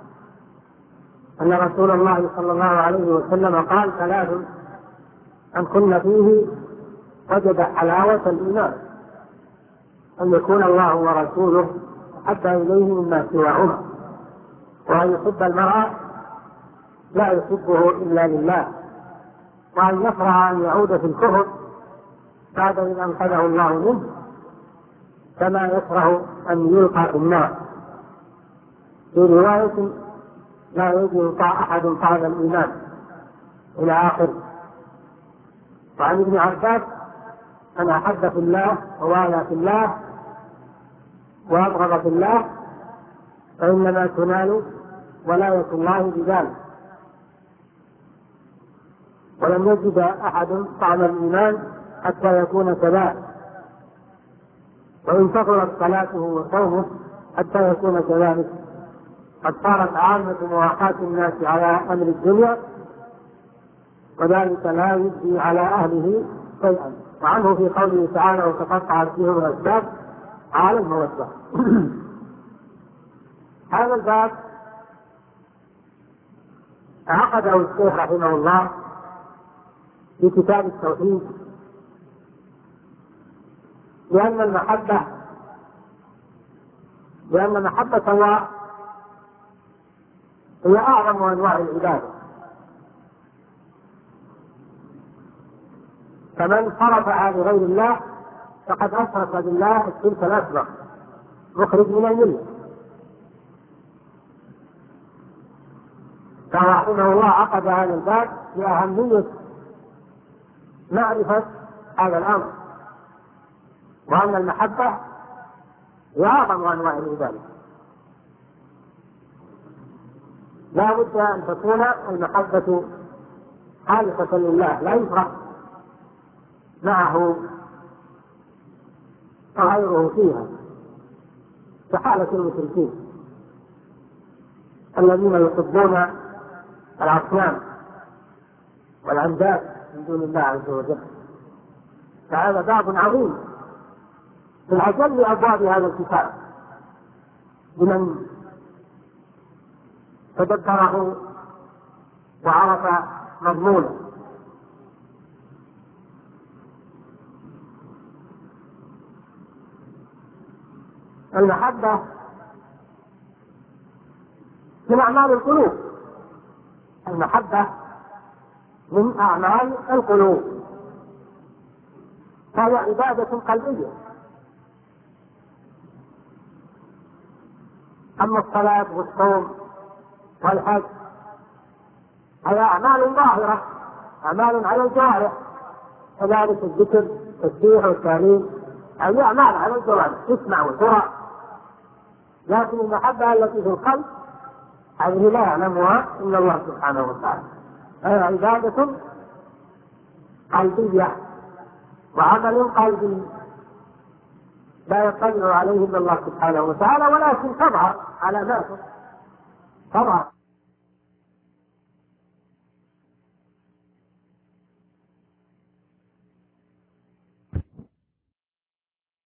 أن رسول الله صلى الله عليه وسلم قال: ثلاث من كن فيه وجد حلاوة الإيمان: أن يكون الله ورسوله أحب إليه مما سواهما، وأن يحب المرء لا يحبه إلا لله، وأن يكره أن يعود في الكفر بعد إذ أنقذه الله منه كما يكره أن يلقى في النار. في رواية: لا يجد أحد طعم الإيمان، إلى آخره. وعن ابن عباس: من أحب في الله ووالى في الله وأبغض في الله فإنما تنال ولاية الله بذلك. ولم يجد أحد طعم الإيمان حتى يكون كذلك، وإن كثرت صلاته وصومه حتى يكون كذلك. قد صارت عامة مواقعة الناس على أمر الدنيا، وذلك لا يجزي على أهله شيئا. وعنه في قوله تعالى: وتقطعت فيهم الأسباب. على المودة. هذا الباب عقده الشيخ رحمه الله في كتاب التوحيد، لأن محبة الله هي أعظم أنواع العبادة. فمن صرفها لغير الله فقد أشرك بالله الشرك الأكبر مخرج من الملة. فرحمه الله عقد هذا الباب لأهمية معرفة هذا الأمر، وأن المحبة هي أعظم أنواع العبادة. لا بد أن تكون المحبة خالصة لله، لا يفرح معه غيره فيها، كحالة المشركين الذين يحبون الأصنام والأنداد من دون الله عز وجل. فهذا باب عظيم من أجل أبواب هذا الكتاب لمن تدبره وعرف مضمونه. المحبة من أعمال القلوب، المحبة من أعمال القلوب، فهي عبادة قلبية. أما الصلاة والصوم والحج هي أعمال ظاهرة، أعمال على الجوارح، كذلك الذكر التسبيح والتهليل هذه أعمال على الجوارح تسمع وترى، لكن المحبة التي في القلب هذه لا يعلمها إلا الله سبحانه وتعالى، هي عبادة قلبية وعمل قلبي لا يقدر عليه إلا الله سبحانه وتعالى، ولكن تظهر علاماته، تظهر